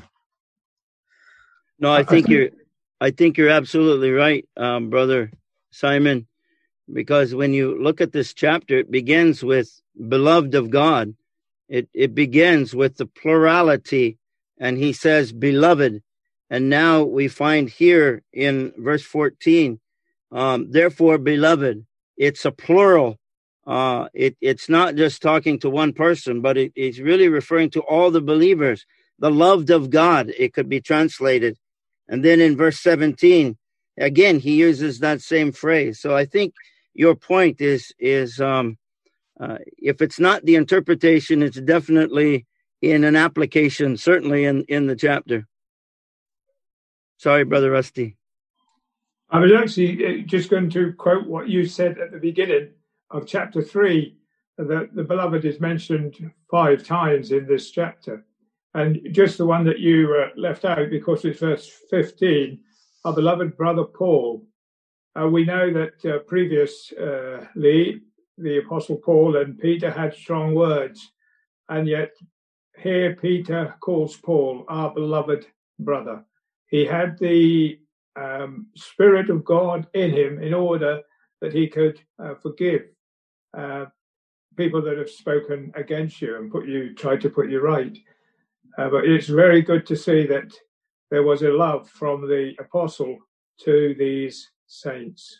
No, I think you're absolutely right, Brother Simon, because when you look at this chapter, it begins with beloved of God. It begins with the plurality, and he says beloved. And now we find here in verse 14, therefore, beloved, it's a plural. It's not just talking to one person, but it's really referring to all the believers. The loved of God, it could be translated. And then in verse 17, again, he uses that same phrase. So I think your point is if it's not the interpretation, it's definitely in an application, certainly in the chapter. Sorry, Brother Rusty. I was actually just going to quote what you said at the beginning of chapter 3, that the beloved is mentioned 5 times in this chapter. And just the one that you left out, because it's verse 15, our beloved brother Paul. We know that previously the Apostle Paul and Peter had strong words, and yet here Peter calls Paul our beloved brother. He had the Spirit of God in him in order that he could forgive people that have spoken against you and tried to put you right. But it's very good to see that there was a love from the apostle to these saints.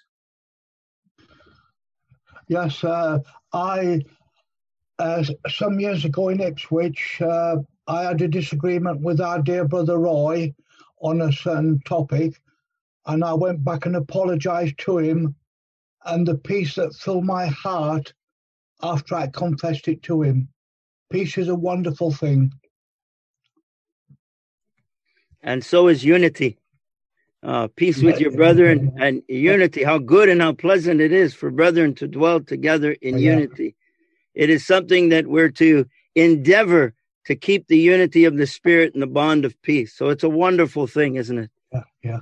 Yes, I some years ago in Ipswich, I had a disagreement with our dear brother Roy on a certain topic, and I went back and apologised to him, and the peace that filled my heart after I confessed it to him. Peace is a wonderful thing. And so is unity. Peace with your brethren and unity. How good and how pleasant it is for brethren to dwell together in unity. It is something that we're to endeavor to keep the unity of the Spirit and the bond of peace. So it's a wonderful thing, isn't it? Yeah.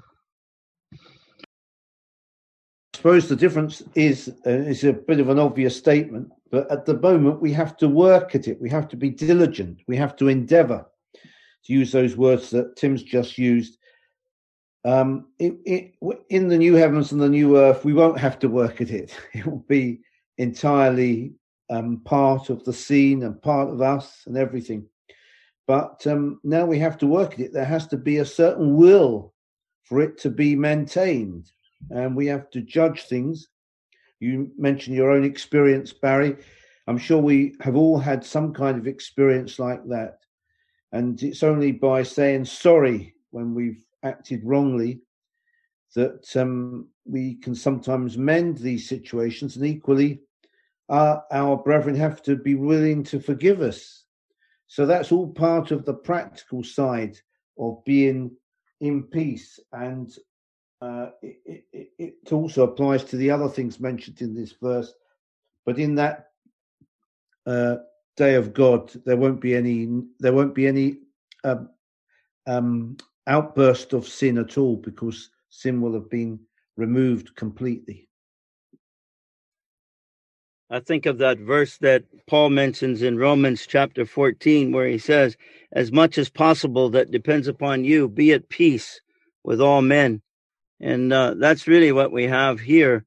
I suppose the difference is a bit of an obvious statement, but at the moment we have to work at it. We have to be diligent. We have to endeavor, to use those words that Tim's just used. In the new heavens and the new earth, we won't have to work at it. It will be entirely part of the scene and part of us and everything. But now we have to work at it. There has to be a certain will for it to be maintained. And we have to judge things. You mentioned your own experience, Barry. I'm sure we have all had some kind of experience like that. And it's only by saying sorry when we've acted wrongly that we can sometimes mend these situations. And equally, our brethren have to be willing to forgive us. So that's all part of the practical side of being in peace. And it also applies to the other things mentioned in this verse. But in that day of God, there won't be any outburst of sin at all, because sin will have been removed completely. I think of that verse that Paul mentions in Romans chapter 14, where he says, as much as possible that depends upon you, be at peace with all men. And that's really what we have here,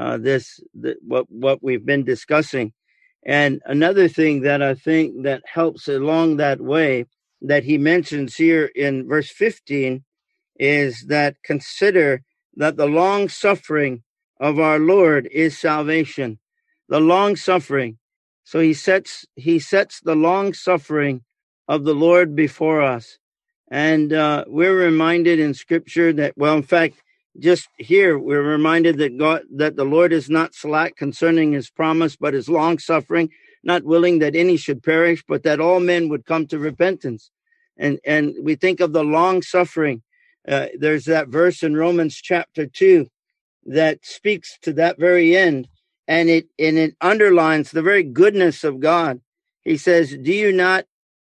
what we've been discussing. And another thing that I think that helps along that way that he mentions here in verse 15 is that consider that the long suffering of our Lord is salvation. The long suffering. So he sets the long suffering of the Lord before us. And we're reminded in Scripture that, well, in fact, just here we're reminded that the Lord is not slack concerning his promise, but is long suffering, not willing that any should perish, but that all men would come to repentance. And we think of the long suffering. There's that verse in Romans chapter 2 that speaks to that very end. And it underlines the very goodness of God. He says, do you not,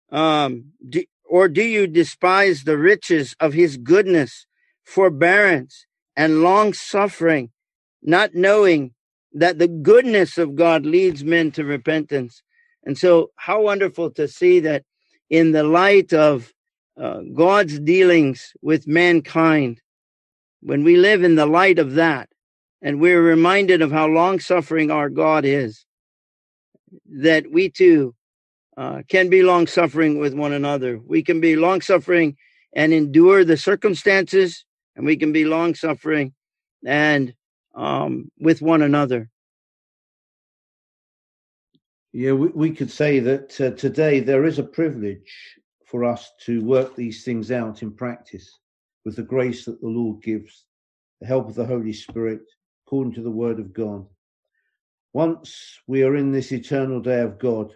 do you despise the riches of his goodness, forbearance, and long suffering, not knowing that the goodness of God leads men to repentance? And so how wonderful to see that in the light of God's dealings with mankind, when we live in the light of that, and we're reminded of how long-suffering our God is, that we too can be long-suffering with one another. We can be long-suffering and endure the circumstances, and we can be long-suffering and with one another. Yeah, we could say that today there is a privilege for us to work these things out in practice with the grace that the Lord gives, the help of the Holy Spirit, according to the word of God. Once we are in this eternal day of God,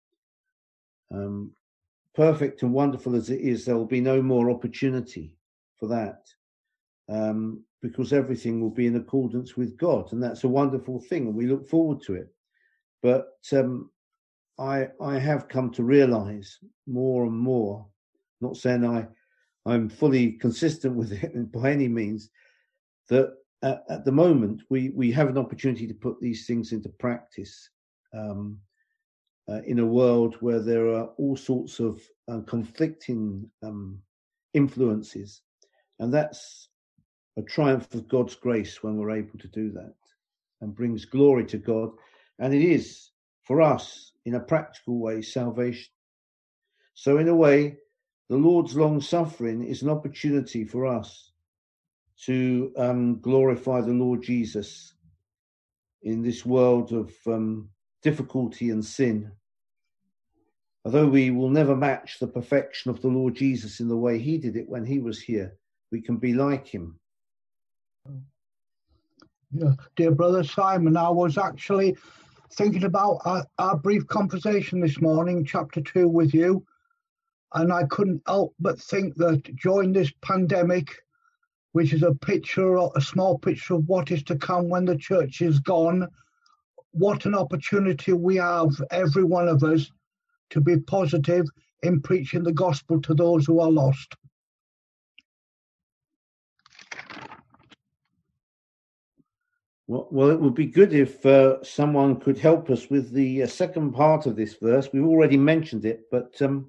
perfect and wonderful as it is, there will be no more opportunity for that, because everything will be in accordance with God, and that's a wonderful thing, and we look forward to it. But I have come to realize more and more, not saying I'm fully consistent with it by any means, that at the moment we have an opportunity to put these things into practice in a world where there are all sorts of conflicting influences, and that's a triumph of God's grace when we're able to do that, and brings glory to God. And it is for us, in a practical way, salvation. So in a way, the Lord's long suffering is an opportunity for us to glorify the Lord Jesus in this world of difficulty and sin. Although we will never match the perfection of the Lord Jesus in the way he did it when he was here, we can be like him. Yeah, dear brother Simon, I was actually thinking about our brief conversation this morning, chapter 2 with you, and I couldn't help but think that during this pandemic, which is a small picture of what is to come when the church is gone, what an opportunity we have, every one of us, to be positive in preaching the gospel to those who are lost. Well, it would be good if someone could help us with the second part of this verse. We've already mentioned it, but from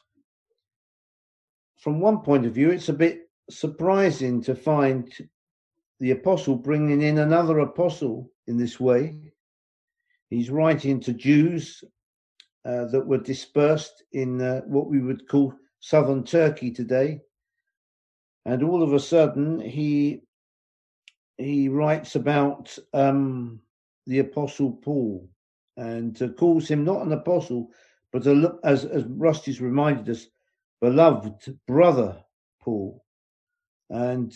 one point of view, it's a bit surprising to find the apostle bringing in another apostle in this way. He's writing to Jews that were dispersed in what we would call southern Turkey today. And all of a sudden, he writes about the apostle Paul, and calls him not an apostle, but as Rusty's reminded us, beloved brother Paul, and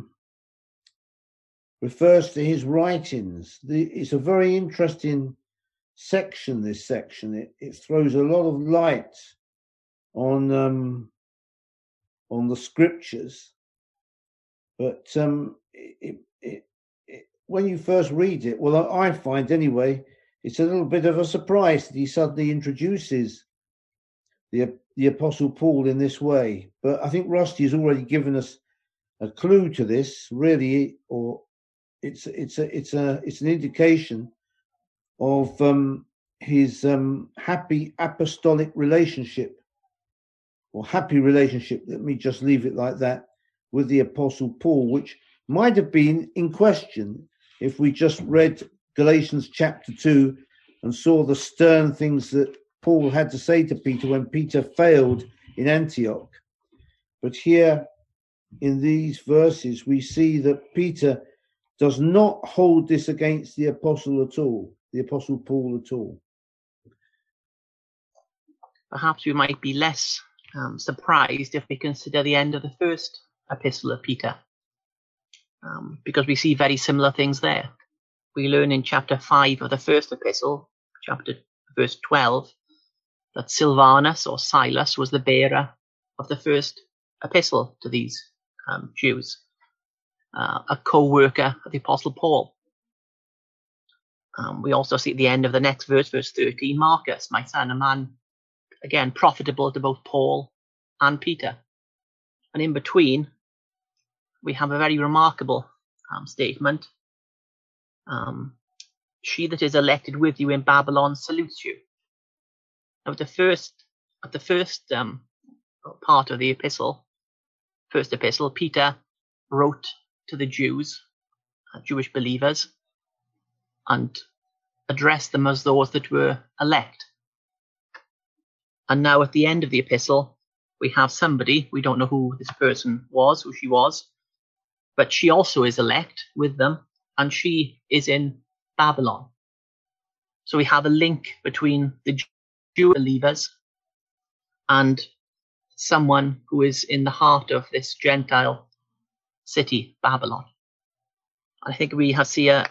refers to his writings. It's a very interesting section, this section. It throws a lot of light on the scriptures, but when you first read it, well, I find anyway, it's a little bit of a surprise that he suddenly introduces the Apostle Paul in this way. But I think Rusty has already given us a clue to this, really, or it's an indication of his happy apostolic relationship, or happy relationship, let me just leave it like that, with the Apostle Paul, which might have been in question if we just read Galatians chapter 2 and saw the stern things that Paul had to say to Peter when Peter failed in Antioch. But here in these verses, we see that Peter does not hold this against the Apostle Paul at all. Perhaps we might be less surprised if we consider the end of the first epistle of Peter, because we see very similar things there. We learn in chapter 5 of the first epistle, verse 12, that Silvanus or Silas was the bearer of the first epistle to these Jews, a co-worker of the Apostle Paul. We also see at the end of the next verse, verse 13, Marcus, my son, a man, again, profitable to both Paul and Peter. And in between, we have a very remarkable statement. She that is elected with you in Babylon salutes you. Now, at the first part of the first epistle, Peter wrote to the Jews, Jewish believers, and addressed them as those that were elect. And now at the end of the epistle, we have somebody, we don't know who this person was, who she was, but she also is elect with them, and she is in Babylon. So we have a link between the Jew believers and someone who is in the heart of this Gentile city, Babylon. I think we see a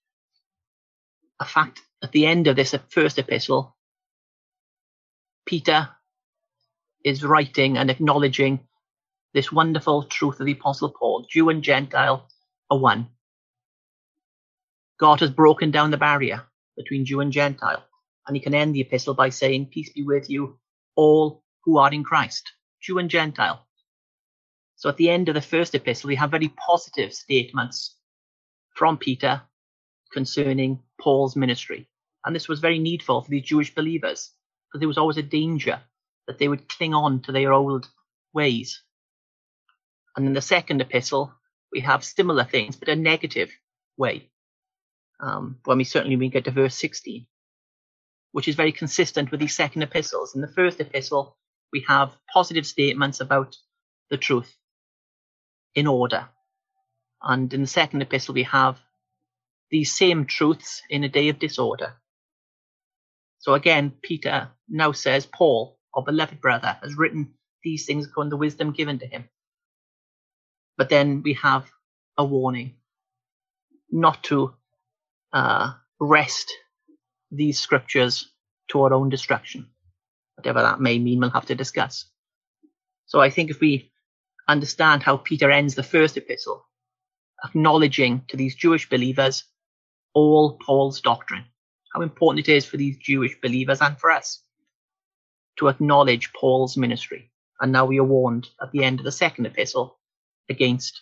fact at the end of this first epistle. Peter is writing and acknowledging this wonderful truth of the Apostle Paul. Jew and Gentile are one. God has broken down the barrier between Jew and Gentile, and he can end the epistle by saying, peace be with you, all who are in Christ, Jew and Gentile. So at the end of the first epistle, we have very positive statements from Peter concerning Paul's ministry. And this was very needful for the Jewish believers, because there was always a danger that they would cling on to their old ways. And in the second epistle, we have similar things, but a negative way. When we get to verse 16, which is very consistent with these second epistles. In the first epistle, we have positive statements about the truth in order. And in the second epistle, we have these same truths in a day of disorder. So again, Peter now says, Paul, our beloved brother, has written these things according to the wisdom given to him. But then we have a warning not to wrest these scriptures to our own destruction. Whatever that may mean, we'll have to discuss. So I think if we understand how Peter ends the first epistle, acknowledging to these Jewish believers all Paul's doctrine, how important it is for these Jewish believers and for us to acknowledge Paul's ministry. And now we are warned at the end of the second epistle against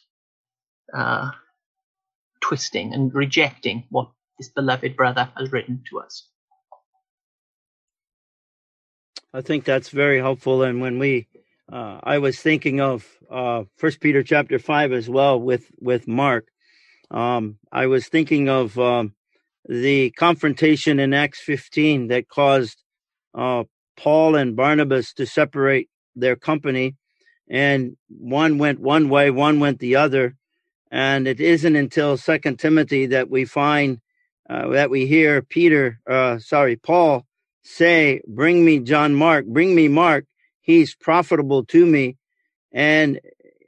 twisting and rejecting what this beloved brother has written to us. I think that's very helpful. And when I was thinking of 1 Peter chapter 5 as well with Mark, I was thinking of the confrontation in Acts 15 that caused Paul and Barnabas to separate their company, and one went one way, one went the other. And it isn't until 2 Timothy that we find that we hear Paul say, bring me Mark, he's profitable to me. And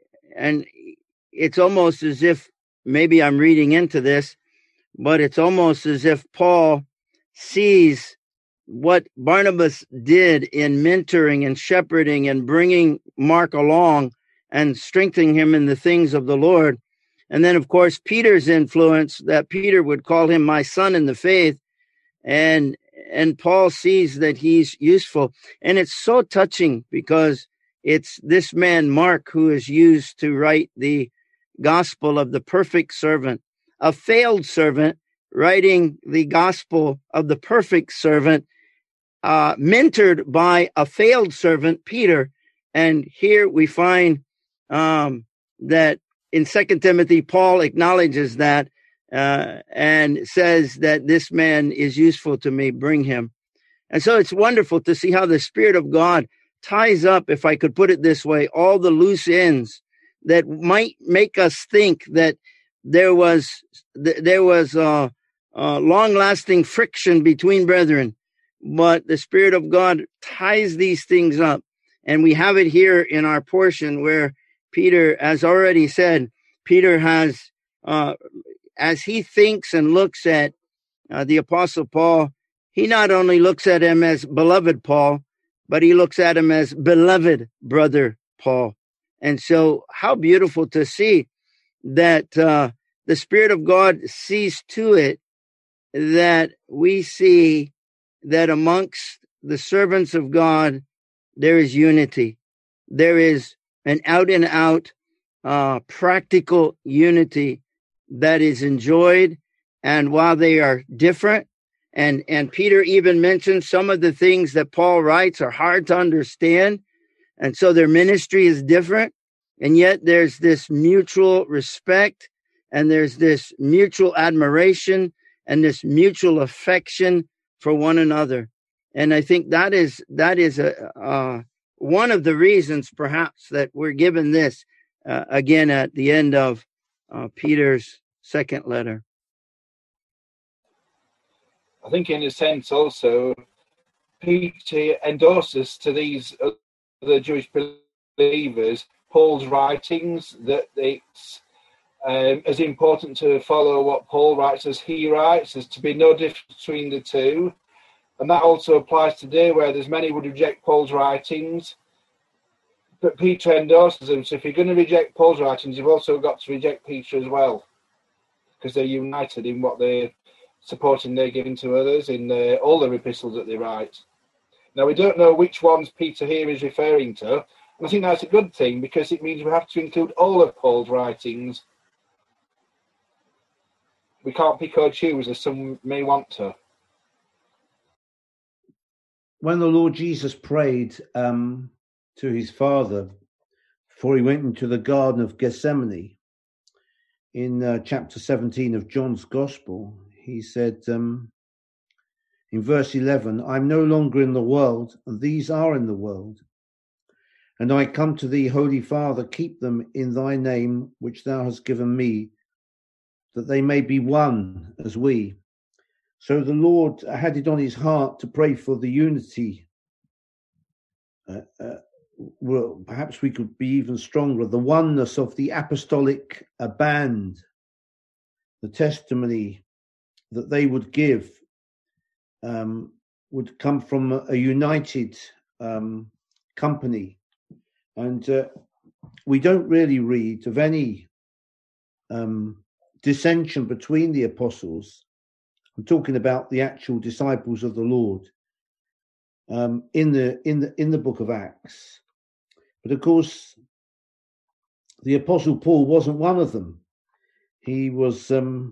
it's almost as if, maybe I'm reading into this, but it's almost as if Paul sees what Barnabas did in mentoring and shepherding and bringing Mark along and strengthening him in the things of the Lord. And then, of course, Peter's influence, that Peter would call him my son in the faith. and Paul sees that he's useful. And it's so touching because it's this man, Mark, who is used to write the gospel of the perfect servant, a failed servant writing the gospel of the perfect servant, mentored by a failed servant, Peter. And here we find that in 2 Timothy, Paul acknowledges that and says that this man is useful to me, bring him. And so it's wonderful to see how the Spirit of God ties up, if I could put it this way, all the loose ends that might make us think that there was long-lasting friction between brethren. But the Spirit of God ties these things up. And we have it here in our portion where Peter, as already said, Peter has, as he thinks and looks at the Apostle Paul, he not only looks at him as beloved Paul, but he looks at him as beloved brother Paul. And so how beautiful to see that the Spirit of God sees to it that we see that amongst the servants of God, there is unity. There is an out and out practical unity that is enjoyed. And while they are different, and Peter even mentions some of the things that Paul writes are hard to understand. And so their ministry is different. And yet there's this mutual respect, and there's this mutual admiration, and this mutual affection for one another. And I think that is one of the reasons, perhaps, that we're given this again at the end of Peter's second letter. I think, in a sense, also, Peter endorses to these other Jewish believers Paul's writings, that it's as important to follow what Paul writes as he writes. There's to be no difference between the two. And that also applies today, where there's many would reject Paul's writings, but Peter endorses them. So if you're going to reject Paul's writings, you've also got to reject Peter as well, because they're united in what they're supporting, they're giving to others in all their epistles that they write. Now, we don't know which ones Peter here is referring to, and I think that's a good thing, because it means we have to include all of Paul's writings. We can't pick or choose, as some may want to. When the Lord Jesus prayed to his Father before he went into the Garden of Gethsemane, in chapter 17 of John's Gospel, he said in verse 11, I'm no longer in the world, and these are in the world. And I come to thee, Holy Father, keep them in thy name, which thou hast given me, that they may be one as we. So the Lord had it on his heart to pray for the unity. Well, perhaps we could be even stronger, the oneness of the apostolic band, the testimony that they would give would come from a united company. And we don't really read of any dissension between the apostles. I'm talking about the actual disciples of the Lord in the book of Acts. But of course, the Apostle Paul wasn't one of them. He was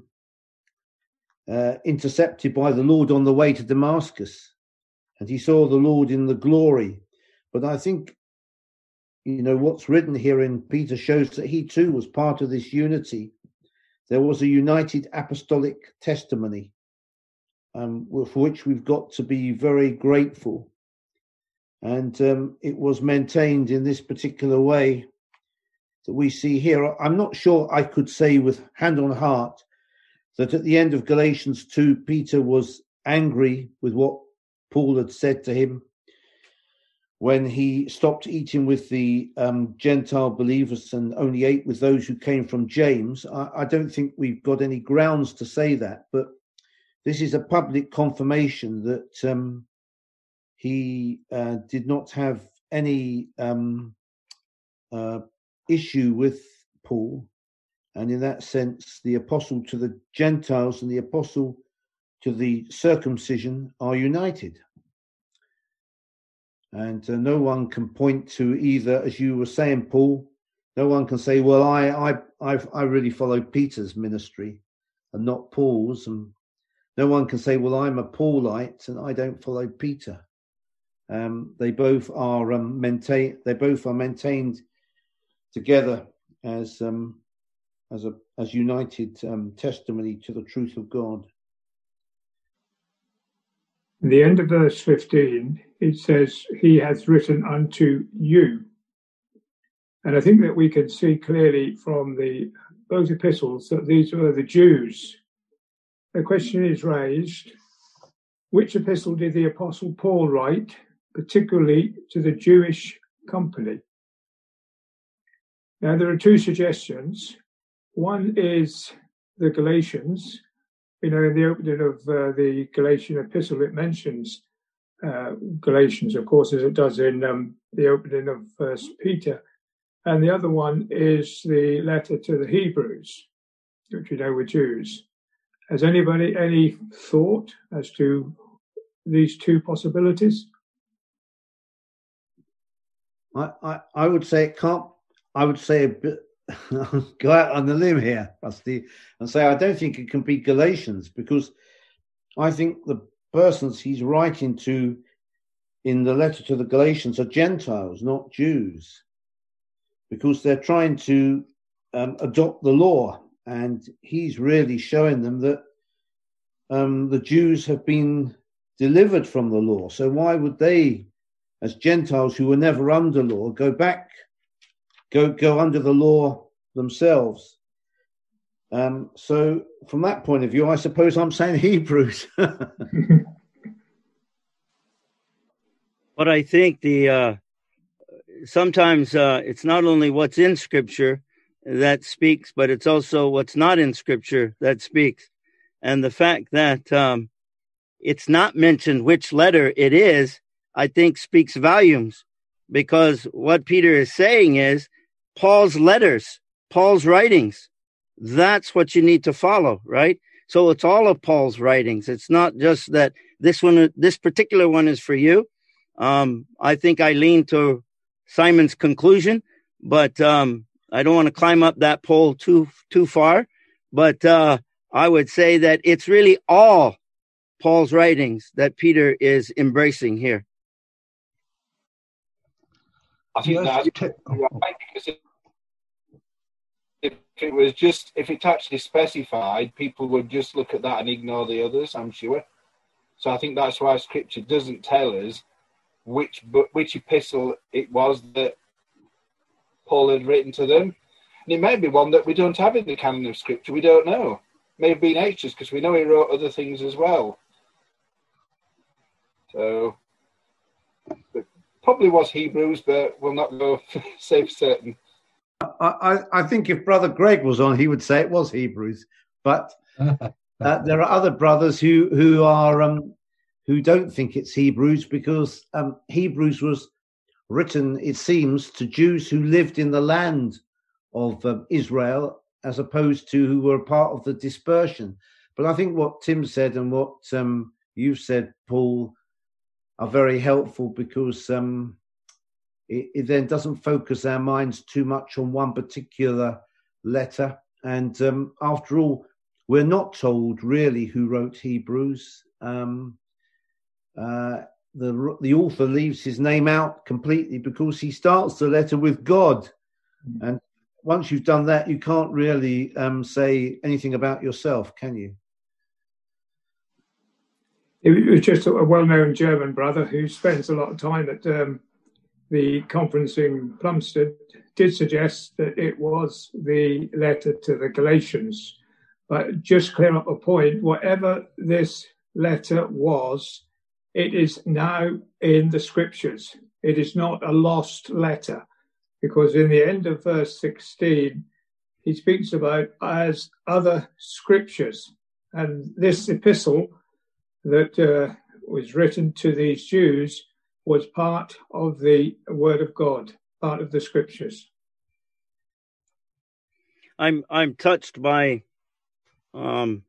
intercepted by the Lord on the way to Damascus, and he saw the Lord in the glory. But I think, what's written here in Peter shows that he too was part of this unity. There was a united apostolic testimony, for which we've got to be very grateful. And it was maintained in this particular way that we see here. I'm not sure I could say with hand on heart that at the end of Galatians 2, Peter was angry with what Paul had said to him when he stopped eating with the Gentile believers and only ate with those who came from James. I don't think we've got any grounds to say that, but this is a public confirmation that he did not have any issue with Paul. And in that sense, the apostle to the Gentiles and the apostle to the circumcision are united. And no one can point to either, as you were saying, Paul, no one can say, well, I really follow Peter's ministry and not Paul's. And no one can say, well, I'm a Paulite and I don't follow Peter. They both are maintained together as united testimony to the truth of God. At the end of verse 15, it says, he hath written unto you. And I think that we can see clearly from both epistles that these were the Jews. The question is raised, which epistle did the Apostle Paul write, particularly to the Jewish company? Now, there are two suggestions. One is the Galatians. In the opening of the Galatian epistle, it mentions Galatians, of course, as it does in the opening of 1 Peter. And the other one is the letter to the Hebrews, which we know were Jews. Has anybody any thought as to these two possibilities? I would say it can't. I would say a bit. Go out on the limb here, Rusty, and say I don't think it can be Galatians, because I think the persons he's writing to in the letter to the Galatians are Gentiles, not Jews, because they're trying to adopt the law, and he's really showing them that the Jews have been delivered from the law. So why would they, as Gentiles who were never under law, go under the law themselves? So from that point of view, I suppose I'm saying Hebrews. But I think sometimes it's not only what's in Scripture that speaks, but it's also what's not in Scripture that speaks. And the fact that it's not mentioned which letter it is, I think speaks volumes, because what Peter is saying is Paul's letters, Paul's writings. That's what you need to follow, right? So it's all of Paul's writings. It's not just that this particular one is for you. I think I lean to Simon's conclusion, but I don't want to climb up that pole too far. But I would say that it's really all Paul's writings that Peter is embracing here. I think that's right, because if it's actually specified, people would just look at that and ignore the others, I'm sure. So I think that's why Scripture doesn't tell us which epistle it was that Paul had written to them. And it may be one that we don't have in the canon of Scripture. We don't know. It may have been Exodus, because we know he wrote other things as well. So it probably was Hebrews, but we'll not go safe certain. I think if Brother Greg was on, he would say it was Hebrews. But there are other brothers who don't think it's Hebrews, because Hebrews was written, it seems, to Jews who lived in the land of Israel, as opposed to who were part of the dispersion. But I think what Tim said and what you've said, Paul, are very helpful, because it then doesn't focus our minds too much on one particular letter. And after all, we're not told really who wrote Hebrews. The author leaves his name out completely, because he starts the letter with God. And once you've done that, you can't really say anything about yourself, can you? It was just a well-known German brother who spends a lot of time at the conference in Plumstead, did suggest that it was the letter to the Galatians. But just clear up a point, whatever this letter was, it is now in the Scriptures. It is not a lost letter, because in the end of verse 16, he speaks about as other Scriptures. And this epistle that was written to these Jews was part of the Word of God, part of the Scriptures. I'm touched by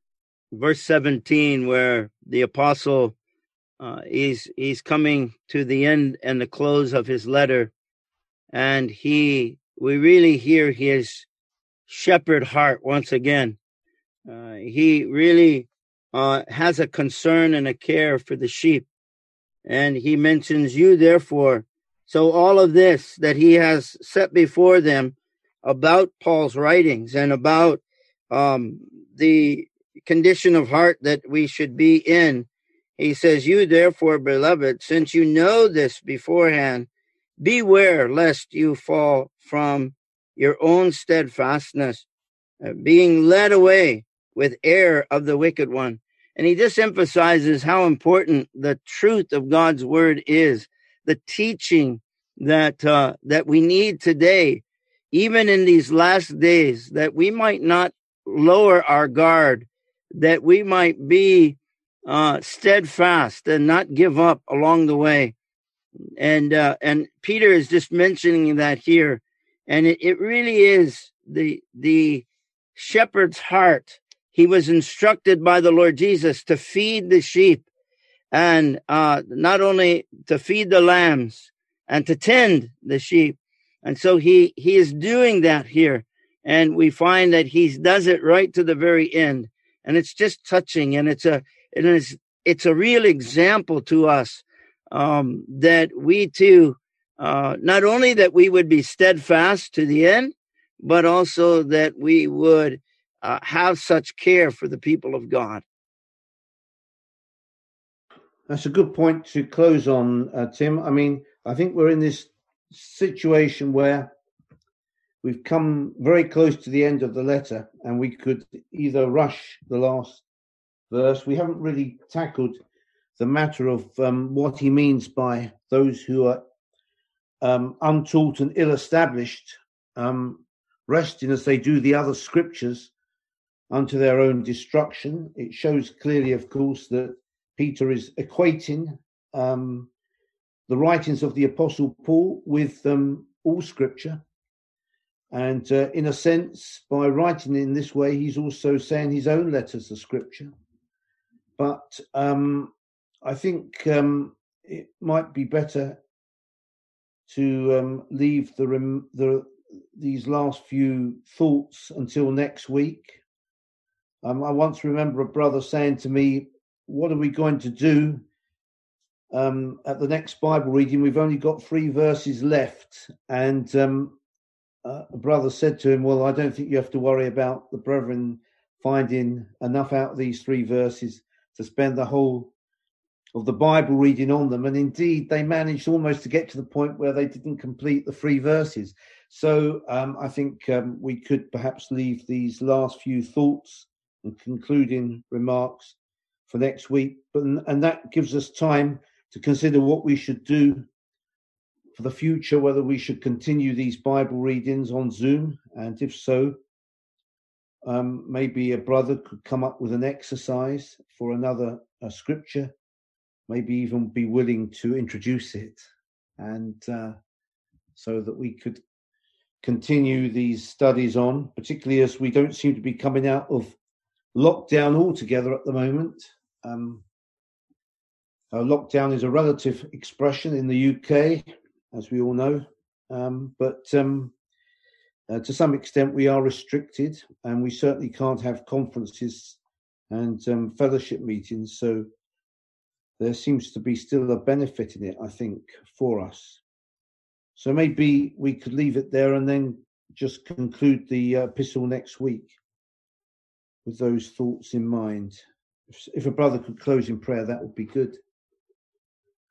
verse 17, where the apostle he's coming to the end and the close of his letter, and we really hear his shepherd heart once again. He really has a concern and a care for the sheep, and he mentions you therefore. So all of this that he has set before them about Paul's writings and about the condition of heart that we should be in, he says, you therefore, beloved, since you know this beforehand, beware lest you fall from your own steadfastness, being led away with error of the wicked one. And he just emphasizes how important the truth of God's word is, the teaching that we need today, even in these last days, that we might not lower our guard, that we might be steadfast and not give up along the way. And Peter is just mentioning that here. And it really is the shepherd's heart. He was instructed by the Lord Jesus to feed the sheep, and not only to feed the lambs and to tend the sheep. And so he is doing that here. And we find that he does it right to the very end. And it's just touching. And it's a real example to us that we too, not only that we would be steadfast to the end, but also that we would have such care for the people of God. That's a good point to close on, Tim. I mean, I think we're in this situation where we've come very close to the end of the letter, and we could either rush the last verse. We haven't really tackled the matter of what he means by those who are untaught and ill-established, resting as they do the other scriptures unto their own destruction. It shows clearly, of course, that Peter is equating the writings of the Apostle Paul with all scripture. And in a sense, by writing in this way, he's also saying his own letters are scripture. But I think it might be better to leave these last few thoughts until next week. I once remember a brother saying to me, what are we going to do at the next Bible reading? We've only got 3 verses left. And a brother said to him, well, I don't think you have to worry about the brethren finding enough out of these 3 verses to spend the whole of the Bible reading on them. And indeed, they managed almost to get to the point where they didn't complete the 3 verses. So I think we could perhaps leave these last few thoughts and concluding remarks for next week. And that gives us time to consider what we should do for the future, whether we should continue these Bible readings on Zoom. And if so, maybe a brother could come up with an exercise for another scripture, maybe even be willing to introduce it, and so that we could continue these studies on, particularly as we don't seem to be coming out of lockdown altogether at the moment. Lockdown is a relative expression in the UK, as we all know, but to some extent we are restricted, and we certainly can't have conferences and fellowship meetings. So there seems to be still a benefit in it, I think, for us. So maybe we could leave it there and then just conclude the epistle next week with those thoughts in mind. If a brother could close in prayer, that would be good.